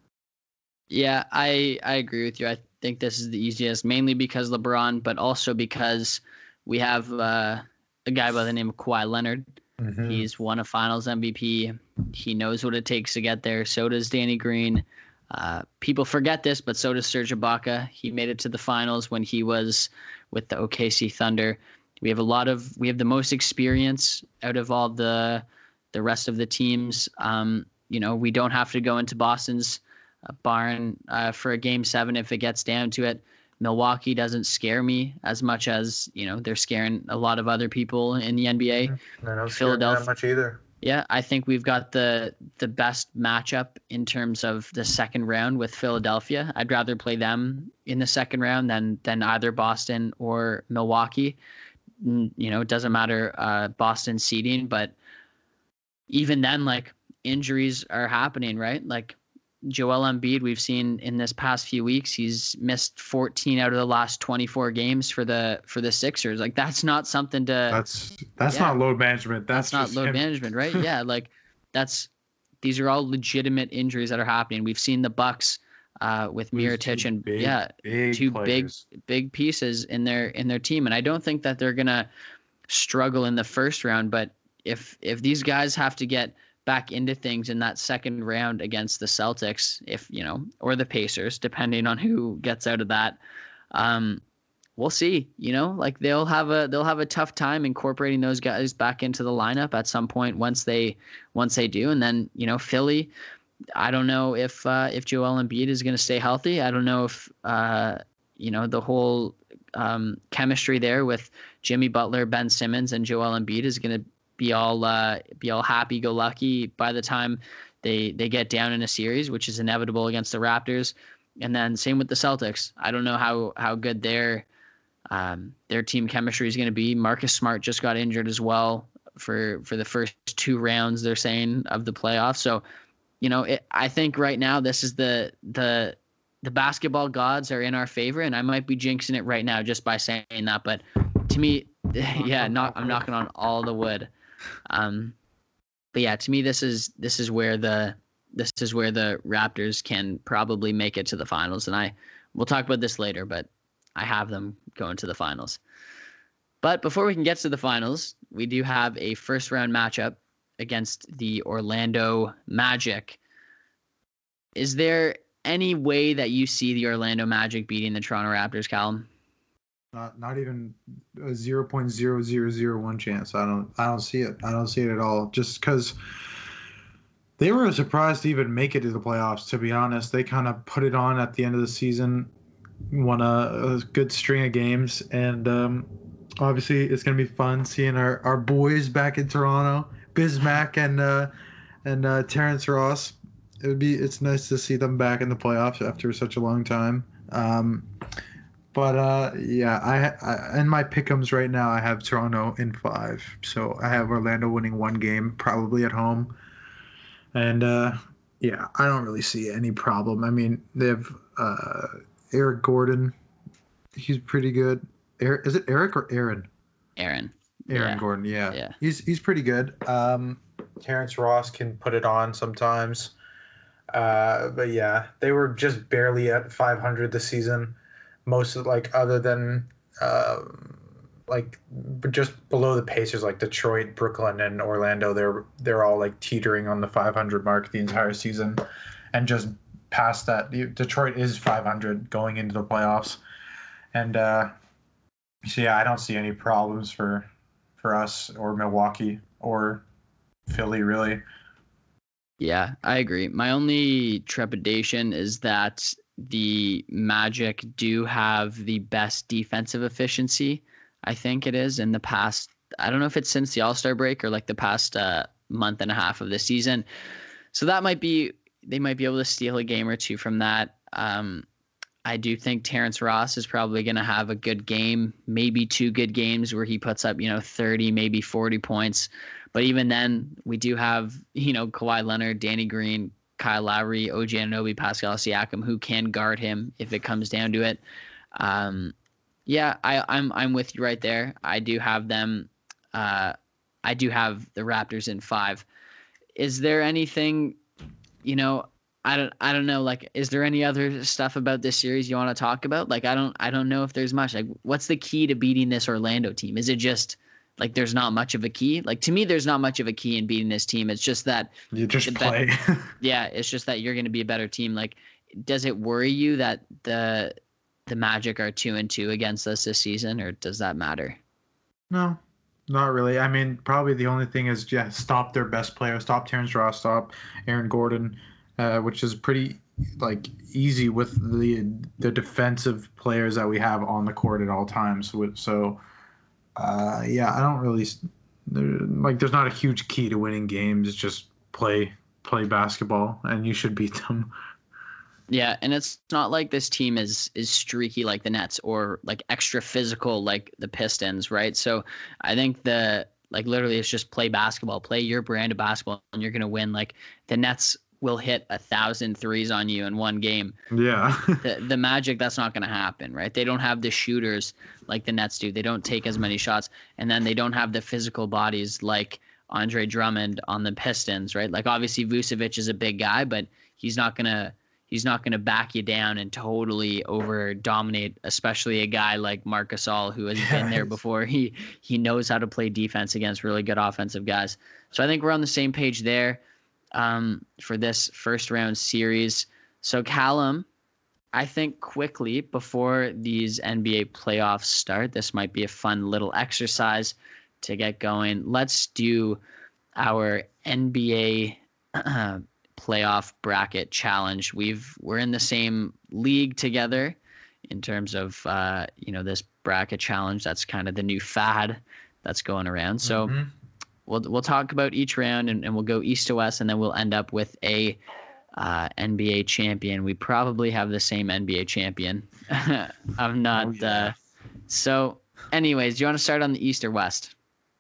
Yeah, I, I agree with you. I think this is the easiest, mainly because LeBron, but also because we have uh, a guy by the name of Kawhi Leonard. Mm-hmm. He's won a Finals M V P. He knows what it takes to get there. So does Danny Green. Uh, people forget this, but so does Serge Ibaka. He made it to the finals when he was with the O K C Thunder. We have a lot of we have the most experience out of all the the rest of the teams. Um, you know, we don't have to go into Boston's uh, barn uh, for a game seven if it gets down to it. Milwaukee doesn't scare me as much as, you know, they're scaring a lot of other people in the N B A. I don't Philadelphia that much either. Yeah, I think we've got the the best matchup in terms of the second round with Philadelphia. I'd rather play them in the second round than than either Boston or Milwaukee. You know, it doesn't matter uh, Boston seeding, but even then, like, injuries are happening, right? Like Joel Embiid, we've seen in this past few weeks, he's missed fourteen out of the last twenty-four games for the for the Sixers. Like, that's not something to That's that's yeah. not load management. That's, That's just not load him. management, right? Yeah, like that's these are all legitimate injuries that are happening. We've seen the Bucks uh, with Lose Mirotic two and big, yeah, big two players. big big pieces in their in their team, and I don't think that they're gonna struggle in the first round. But if if these guys have to get back into things in that second round against the Celtics, if you know, or the Pacers, depending on who gets out of that, um, we'll see. You know, like they'll have a they'll have a tough time incorporating those guys back into the lineup at some point once they once they do. And then, you know, Philly, I don't know if uh, if Joel Embiid is going to stay healthy. I don't know if uh, you know, the whole um, chemistry there with Jimmy Butler, Ben Simmons, and Joel Embiid is going to be all uh, be all happy go lucky by the time they they get down in a series, which is inevitable against the Raptors. And then same with the Celtics. I don't know how how good their um, their team chemistry is going to be. Marcus Smart just got injured as well for for the first two rounds, they're saying, of the playoffs. So, you know, it, I think right now this is the the the basketball gods are in our favor, and I might be jinxing it right now just by saying that. But to me, yeah, not I'm knocking on all the wood. Um, but yeah, to me, this is this is where the this is where the Raptors can probably make it to the finals, and I we'll talk about this later, but I have them going to the finals. But before we can get to the finals, we do have a first round matchup against the Orlando Magic. Is there any way that you see the Orlando Magic beating the Toronto Raptors, Callum? Not not even a zero point zero zero zero one chance. I don't I don't see it. I don't see it at all. Just because they were surprised to even make it to the playoffs. To be honest, they kind of put it on at the end of the season, won a, a good string of games, and um, obviously it's gonna be fun seeing our, our boys back in Toronto, Bismack and uh, and uh, Terrence Ross. It would be it's nice to see them back in the playoffs after such a long time. Um, But uh, yeah, I, I in my pick'ems right now I have Toronto in five, so I have Orlando winning one game, probably at home, and uh, yeah, I don't really see any problem. I mean, they have uh, Eric Gordon, he's pretty good. Er, is it Eric or Aaron? Aaron. Aaron yeah. Gordon, yeah. Yeah. He's he's pretty good. Um, Terrence Ross can put it on sometimes, uh, but yeah, they were just barely at five hundred this season. Most of, like, other than uh, like just below the Pacers, like Detroit, Brooklyn, and Orlando, they're they're all like teetering on the five hundred mark the entire season, and just past that, Detroit is five hundred going into the playoffs, and uh, so yeah, I don't see any problems for for us or Milwaukee or Philly really. Yeah, I agree. My only trepidation is that the Magic do have the best defensive efficiency, I think it is, in the past. I don't know if it's since the All-Star break or like the past uh, month and a half of the season. So that might be, they might be able to steal a game or two from that. Um, I do think Terrence Ross is probably going to have a good game, maybe two good games where he puts up, you know, thirty, maybe forty points. But even then, we do have, you know, Kawhi Leonard, Danny Green, Kyle Lowry, O G Anunoby, Pascal Siakam, who can guard him if it comes down to it. Um, yeah, I, I'm I'm with you right there. I do have them. Uh, I do have the Raptors in five. Is there anything, you know? I don't I don't know. Like, is there any other stuff about this series you want to talk about? Like, I don't I don't know if there's much. Like, what's the key to beating this Orlando team? Is it just like there's not much of a key. Like to me, there's not much of a key in beating this team. It's just that You just the play. bet- yeah, it's just that you're going to be a better team. Like, does it worry you that the the Magic are two and two against us this season, or does that matter? No, not really. I mean, probably the only thing is, yeah, stop their best player, stop Terrence Ross, stop Aaron Gordon, uh, which is pretty like easy with the the defensive players that we have on the court at all times. So, uh, yeah, I don't really there, like. There's not a huge key to winning games. It's just play play basketball, and you should beat them. Yeah, and it's not like this team is is streaky like the Nets or like extra physical like the Pistons, right? So I think the like literally it's just play basketball, play your brand of basketball, and you're gonna win. Like the Nets will hit a thousand threes on you in one game. Yeah. the the Magic, that's not gonna happen, right? They don't have the shooters like the Nets do. They don't take as many shots, and then they don't have the physical bodies like Andre Drummond on the Pistons, right? Like obviously Vucevic is a big guy, but he's not gonna He's not going to back you down and totally over dominate, especially a guy like Marc Gasol who has been there before. He he knows how to play defense against really good offensive guys. So I think we're on the same page there um, for this first round series. So Callum, I think quickly before these N B A playoffs start, this might be a fun little exercise to get going. Let's do our N B A uh, playoff bracket challenge. We've we're in the same league together in terms of uh you know this bracket challenge. That's kind of the new fad that's going around. So mm-hmm. we'll we'll talk about each round and, and we'll go east to west, and then we'll end up with a uh N B A champion. We probably have the same N B A champion. I'm not oh, yeah. uh so anyways, do you want to start on the east or west?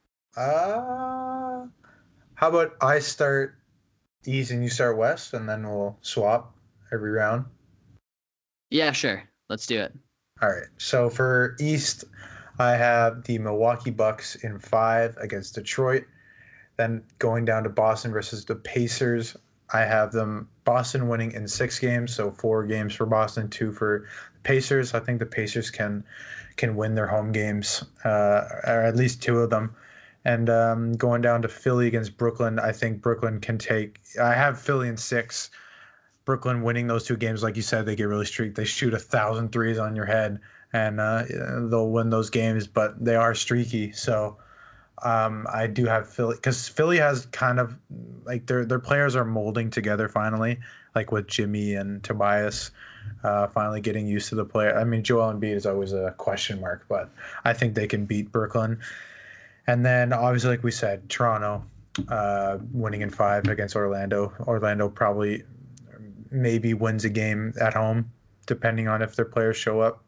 Uh how about I start East and you start west, and then we'll swap every round? Yeah, sure. Let's do it. All right. So for East, I have the Milwaukee Bucks in five against Detroit. Then going down to Boston versus the Pacers, I have them Boston winning in six games, so four games for Boston, two for the Pacers. I think the Pacers can can win their home games, uh, or at least two of them. And um, going down to Philly against Brooklyn, I think Brooklyn can take – I have Philly in six. Brooklyn winning those two games, like you said, they get really streaked. They shoot a thousand threes on your head, and uh, they'll win those games, but they are streaky. So um, I do have Philly – because Philly has kind of – like their their players are molding together finally, like with Jimmy and Tobias uh, finally getting used to the player. I mean, Joel Embiid is always a question mark, but I think they can beat Brooklyn. And then, obviously, like we said, Toronto uh, winning in five against Orlando. Orlando probably maybe wins a game at home, depending on if their players show up.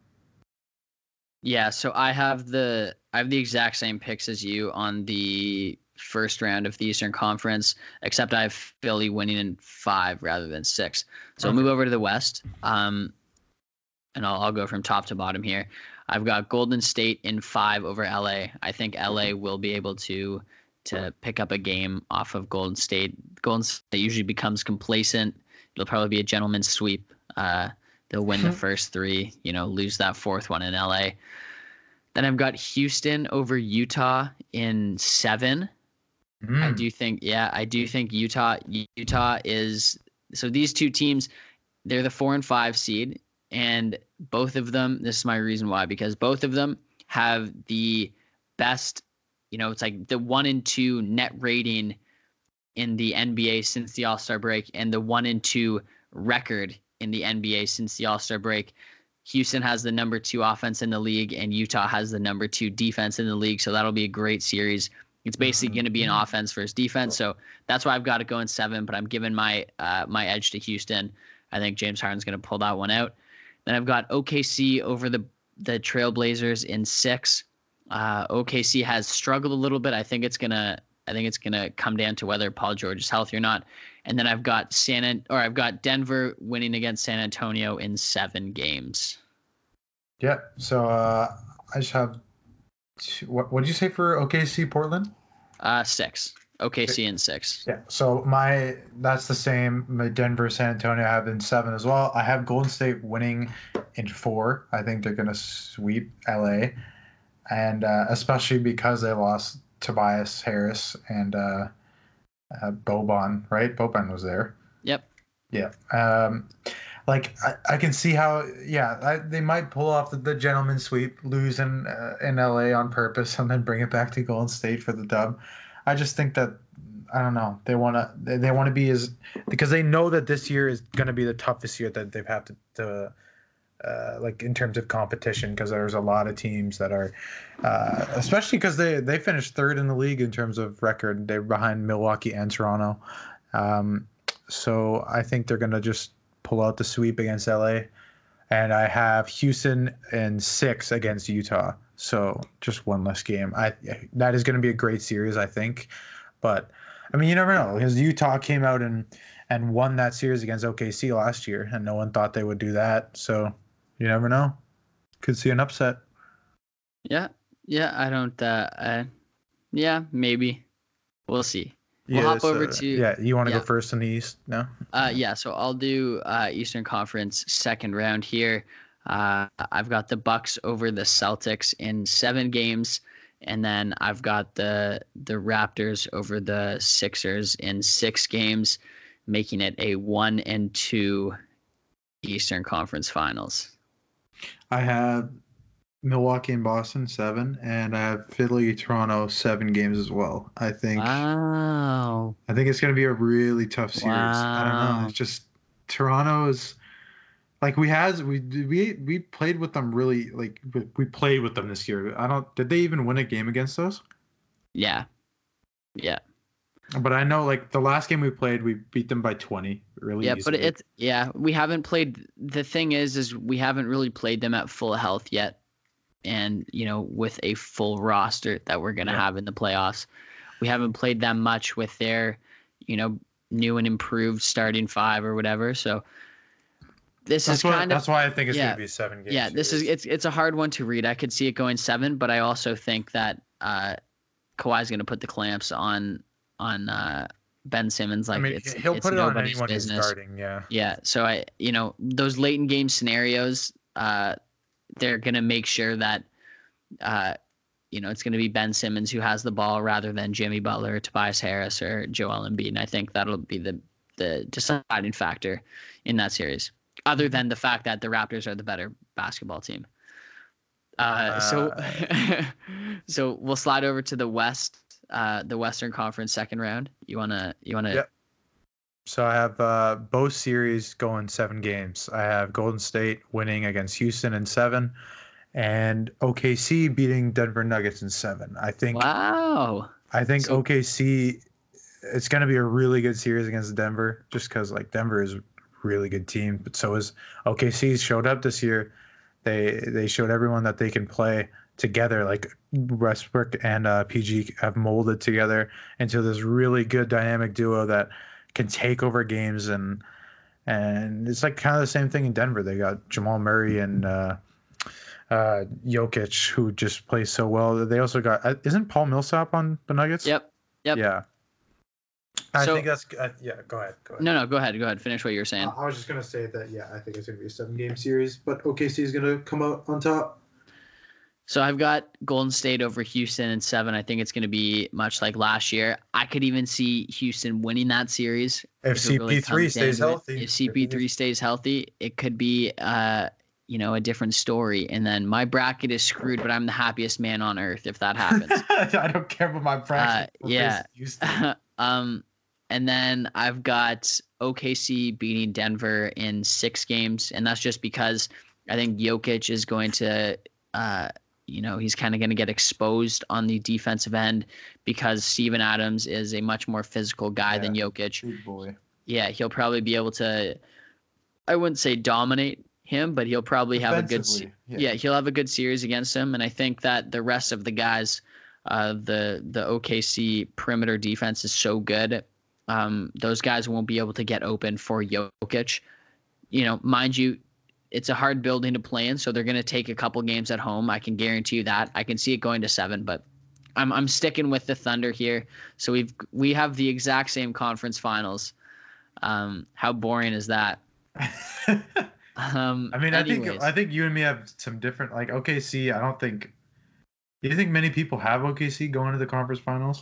Yeah, so I have the I have the exact same picks as you on the first round of the Eastern Conference, except I have Philly winning in five rather than six. So okay. I'll move over to the West, um, and I'll, I'll go from top to bottom here. I've got Golden State in five over L A. I think L A will be able to to pick up a game off of Golden State. Golden State usually becomes complacent. It'll probably be a gentleman's sweep. Uh, they'll win the first three, you know, lose that fourth one in L A. Then I've got Houston over Utah in seven. Mm. I do think, yeah, I do think Utah Utah is so these two teams, they're the four and five seed. And both of them, this is my reason why, because both of them have the best, you know, it's like the one and two net rating in the N B A since the All-Star break and the one and two record in the N B A since the All-Star break. Houston has the number two offense in the league and Utah has the number two defense in the league. So that'll be a great series. It's basically going to be an offense versus defense. So that's why I've got to go in seven, but I'm giving my, uh, my edge to Houston. I think James Harden's going to pull that one out. Then I've got O K C over the the Trailblazers in six. Uh, O K C has struggled a little bit. I think it's gonna I think it's gonna come down to whether Paul George is healthy or not. And then I've got San or I've got Denver winning against San Antonio in seven games. Yeah. So uh, I just have two, what what did you say for O K C Portland? Uh, six. O K C in six. Yeah. So my that's the same. My Denver, San Antonio I have in seven as well. I have Golden State winning in four. I think they're gonna sweep L A. and uh, especially because they lost Tobias Harris and uh, uh, Boban, right? Boban was there. Yep. Yeah. Um, like I, I can see how, yeah, I, they might pull off the, the gentleman sweep, lose in uh, in L A on purpose, and then bring it back to Golden State for the dub. I just think that I don't know. They want to they, they want to be as because they know that this year is going to be the toughest year that they've had to, to uh, like in terms of competition, because there's a lot of teams that are, uh, especially because they they finished third in the league in terms of record. They're behind Milwaukee and Toronto. Um, so I think they're going to just pull out the sweep against L A. And I have Houston in six against Utah. So just one less game. I that is going to be a great series, I think. But I mean, you never know, because Utah came out and and won that series against O K C last year, and no one thought they would do that. So you never know. Could see an upset. Yeah, yeah. I don't. Uh, uh yeah, maybe. We'll see. We'll yeah, hop so, over to. Yeah, you want to yeah. go first in the East? No. Uh, yeah. So I'll do uh, Eastern Conference second round here. Uh, I've got the Bucks over the Celtics in seven games, and then I've got the the Raptors over the Sixers in six games, making it a one and two Eastern Conference Finals. I have Milwaukee and Boston seven, and I have Philly, Toronto seven games as well. I think. Wow. I think it's going to be a really tough series. Wow. I don't know. It's just Toronto's. Like we had we we we played with them really like we played with them this year. I don't did they even win a game against us? Yeah. Yeah. But I know like the last game we played, we beat them by twenty. Really. Yeah, easily. but it's yeah, we haven't played. The thing is, is we haven't really played them at full health yet, and you know, with a full roster that we're gonna Yeah. have in the playoffs, we haven't played them much with their, you know, new and improved starting five or whatever. So this that's is what, kind of that's why I think it's yeah, gonna be a seven game. yeah. This is series. it's it's a hard one to read. I could see it going seven, but I also think that uh, Kawhi's gonna put the clamps on on uh, Ben Simmons. Like I mean, it's he'll it's put it on nobody's anyone who's business. starting. Yeah. Yeah, so I, you know, those late in game scenarios, uh, they're gonna make sure that, uh, you know, it's gonna be Ben Simmons who has the ball rather than Jimmy Butler, or Tobias Harris, or Joel Embiid, and I think that'll be the the deciding factor in that series. Other than the fact that the Raptors are the better basketball team. Uh, so, so we'll slide over to the West, uh, the Western Conference second round. You wanna, you wanna. Yep. So I have uh, both series going seven games. I have Golden State winning against Houston in seven, and O K C beating Denver Nuggets in seven. I think. Wow. I think So- O K C. It's going to be a really good series against Denver, just because like Denver is a really good team, but so is O K C. Showed up this year. They they showed everyone that they can play together. Like Westbrook and uh, P G have molded together into this really good dynamic duo that can take over games, and and it's like kind of the same thing in Denver. They got Jamal Murray and uh, uh, Jokic, who just plays so well. They also got uh, isn't Paul Millsap on the Nuggets? Yep. Yep. Yeah. I So- think that's uh, yeah. Go ahead. Go ahead. No, no, go ahead. Go ahead. Finish what you were saying. Uh, I was just gonna say that yeah, I think it's gonna be a seven game series, but O K C is gonna come out on top. So I've got Golden State over Houston in seven. I think it's going to be much like last year. I could even see Houston winning that series. If it C P three comes down stays to it. healthy, If C P three stays healthy, it could be, uh, you know, a different story. And then my bracket is screwed, but I'm the happiest man on earth if that happens. I don't care about my bracket. Uh, yeah. Houston. um, and then I've got O K C beating Denver in six games, and that's just because I think Jokic is going to, uh, you know, he's kind of going to get exposed on the defensive end because Steven Adams is a much more physical guy Yeah. than Jokic. Big boy. Yeah, he'll probably be able to, I wouldn't say dominate him, but he'll probably have a good, se- Defensively, yeah. he'll have a good series against him. And I think that the rest of the guys, uh, the the O K C perimeter defense is so good. Um, those guys won't be able to get open for Jokic. You know, mind you, it's a hard building to play in, so they're going to take a couple games at home. I can guarantee you that. I can see it going to seven, but I'm I'm sticking with the Thunder here. So we've we have the exact same conference finals. Um, how boring is that? Um, I mean, I anyways. think I think you and me have some different like O K C. I don't think Do you think many people have O K C going to the conference finals?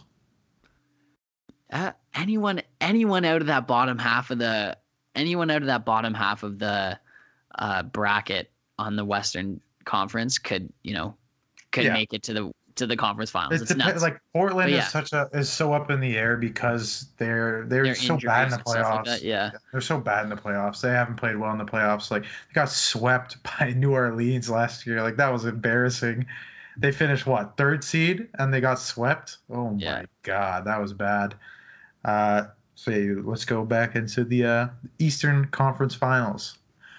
Uh, anyone anyone out of that bottom half of the anyone out of that bottom half of the uh, bracket on the Western Conference could, you know, could Yeah. make it to the to the conference finals. It's It's dep- nuts. like Portland But is yeah. such a is so up in the air because they're they're, Their so bad in the injuries and stuff like playoffs. that, yeah. They're so bad in the playoffs. They haven't played well in the playoffs. Like they got swept by New Orleans last year. Like that was embarrassing. They finished what, third seed, and they got swept. Oh Yeah. my god, that was bad. Uh, so yeah, let's go back into the uh, Eastern Conference Finals.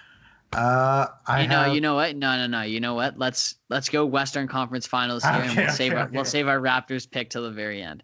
Uh, I you know, have, you know what? No, no, no. You know what? Let's let's go Western Conference Finals here, and Okay, we'll save okay, our we'll okay. save our Raptors pick till the very end.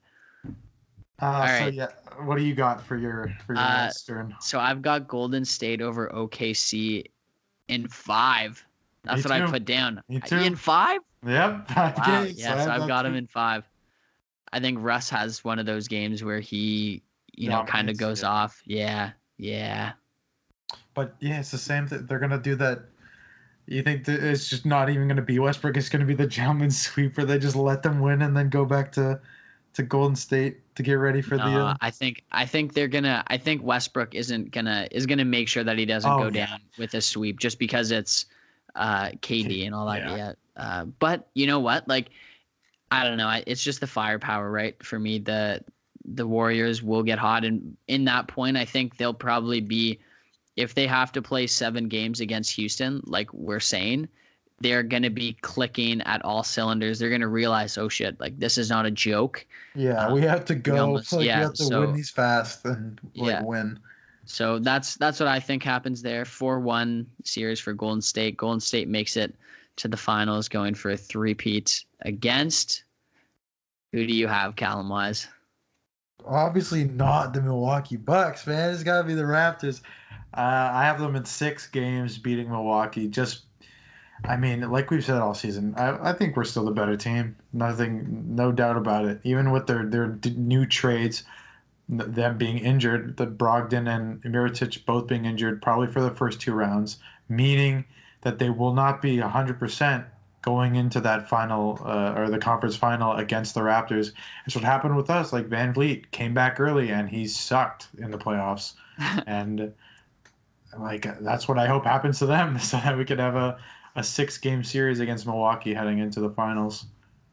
uh, so right. yeah, what do you got for your for your Uh, Western? So I've got Golden State over O K C in five. That's Me what I too. put down. Me too. In five? Yep. Wow. Okay, Yeah, I so have I've that got him too. in five. I think Russ has one of those games where he, you know, kind of Dominates, goes yeah. off. Yeah, yeah. But yeah, it's the same thing. They're gonna do that. You think that it's just not even gonna be Westbrook? It's gonna be the gentleman's sweep where they just let them win and then go back to, to Golden State to get ready for the. No, Uh, I think I think they're gonna. I think Westbrook isn't gonna is gonna make sure that he doesn't Oh, go yeah. down with a sweep just because it's uh, K D and all that. Yeah. Yeah. Uh, but you know what? Like, I don't know. I, it's just the firepower, right? For me, the the Warriors will get hot, and in that point, I think they'll probably be, if they have to play seven games against Houston, like we're saying, they're going to be clicking at all cylinders. They're going to realize, oh shit, like this is not a joke. yeah, uh, we have to go. almost- like, yeah, we have to so- win these fast and like Yeah. win. So that's that's what I think happens there. four one series for Golden State. Golden State makes it to the finals, going for a three-peat against. Who do you have, Callum Wise? Obviously not the Milwaukee Bucks, man. It's gotta be the Raptors. Uh, I have them in six games beating Milwaukee. Just, I mean, like we've said all season, I, I think we're still the better team. Nothing, no doubt about it. Even with their their d- new trades, n- them being injured, the Brogdon and Mirotic both being injured, probably for the first two rounds, meaning that they will not be one hundred percent going into that final uh, or the conference final against the Raptors. That's what happened with us. Like Van Vliet came back early and he sucked in the playoffs. and like that's what I hope happens to them, so that we could have a, a six game series against Milwaukee heading into the finals.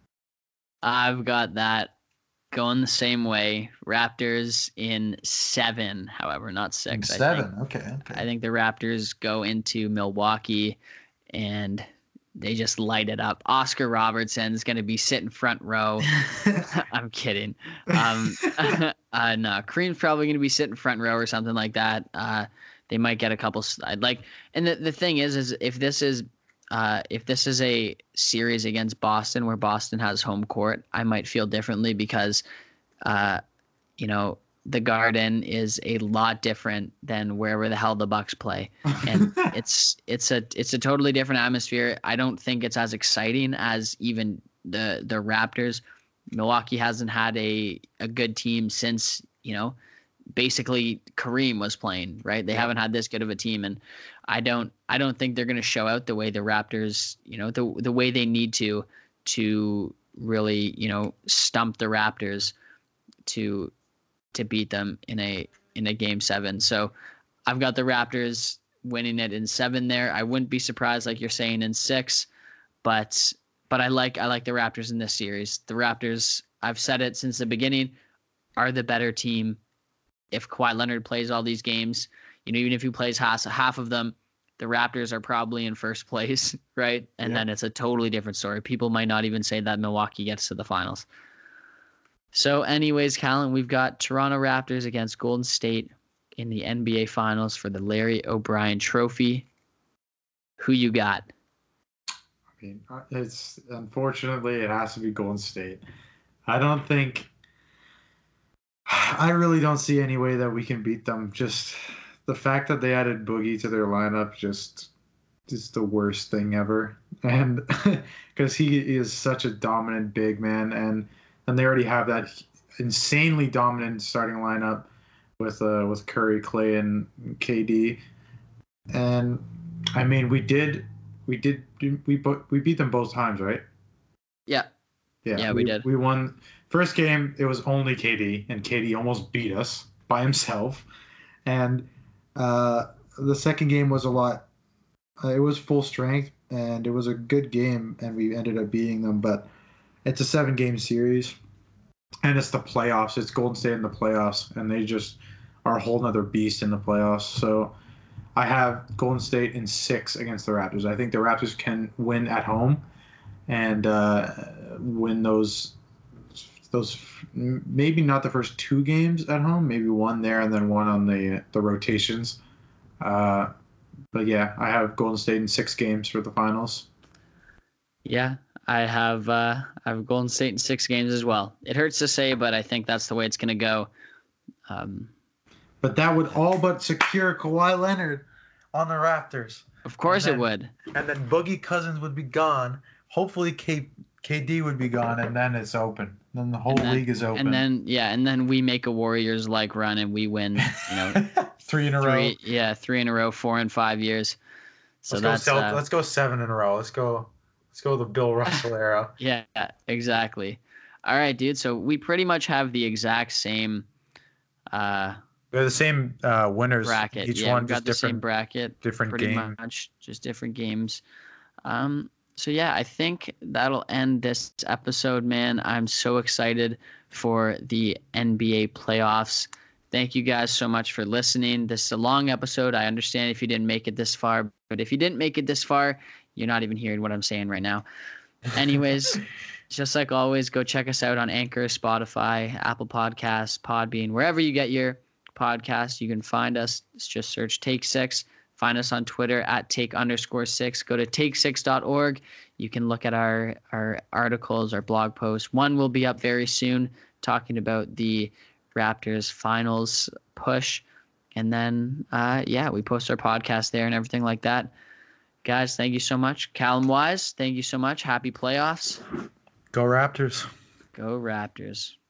I've got that going the same way. Raptors in seven, however, not six. I Seven. think. Okay. Okay. I think the Raptors go into Milwaukee and they just light it up. Oscar Robertson's going to be sitting front row. I'm kidding. Um, uh, no, Kareem's probably going to be sitting front row or something like that. Uh, they might get a couple. I'd like, and the, the thing is, is if this is, uh, if this is a series against Boston where Boston has home court, I might feel differently because, uh, you know, the Garden is a lot different than wherever the hell the Bucks play, and it's it's a it's a totally different atmosphere. I don't think it's as exciting as even the the Raptors. Milwaukee hasn't had a a good team since, you know, basically Kareem was playing, right? They Yeah. haven't had this good of a team, and I don't I don't think they're going to show out the way the Raptors, you know, the the way they need to to really, you know, stump the Raptors to to beat them in a in a game seven. So I've got the Raptors winning it in seven there. I wouldn't be surprised, like you're saying, in six, but but I like I like the Raptors in this series. The Raptors, I've said it since the beginning, are the better team. If Kawhi Leonard plays all these games, you know, even if he plays half half of them, the Raptors are probably in first place, right? And Yeah. then it's a totally different story. People might not even say that Milwaukee gets to the finals. So anyways, Callan, we've got Toronto Raptors against Golden State in the N B A Finals for the Larry O'Brien Trophy. Who you got? I mean, it's unfortunately it has to be Golden State. I don't think. I really don't see any way that we can beat them. Just the fact that they added Boogie to their lineup, just is the worst thing ever. And because he is such a dominant big man, and and they already have that insanely dominant starting lineup with uh with Curry, Clay, and K D. And I mean, we did we did we bo- we beat them both times, right? Yeah. Yeah, Yeah, we did. We won. First game, it was only K D, and K D almost beat us by himself. And uh, the second game was a lot. Uh, it was full strength, and it was a good game, and we ended up beating them. But it's a seven-game series, and it's the playoffs. It's Golden State in the playoffs, and they just are a whole nother beast in the playoffs. So I have Golden State in six against the Raptors. I think the Raptors can win at home and uh, win those those maybe not the first two games at home, maybe one there and then one on the the rotations. Uh, but yeah, I have Golden State in six games for the finals. Yeah, I have uh, I have Golden State in six games as well. It hurts to say, but I think that's the way it's gonna go. Um, but that would all but secure Kawhi Leonard on the Raptors. Of course then, it would. And then Boogie Cousins would be gone. Hopefully K, KD would be gone, and then it's open. Then the whole then, league is open. And then yeah, and then we make a Warriors-like run and we win. You know, three in a three, row. Yeah, three in a row, four in five years. So let's that's go uh, let's go seven in a row. Let's go. Let's go the Bill Russell era. Yeah, exactly. All right, dude. So we pretty much have the exact same uh, They're the same uh, winners. bracket. Each yeah, one we've got just the different. same bracket. different pretty game. much, just different games. Um. So yeah, I think that'll end this episode, man. I'm so excited for the N B A playoffs. Thank you guys so much for listening. This is a long episode. I understand if you didn't make it this far, but if you didn't make it this far, you're not even hearing what I'm saying right now. Anyways, just like always, go check us out on Anchor, Spotify, Apple Podcasts, Podbean, wherever you get your podcast. You can find us. Just search Take Six. Find us on Twitter at take underscore six. Go to take six dot org. You can look at our, our articles, our blog posts. One will be up very soon talking about the Raptors finals push. And then, uh, yeah, we post our podcast there and everything like that. Guys, thank you so much. Callum Wise, thank you so much. Happy playoffs. Go Raptors. Go Raptors.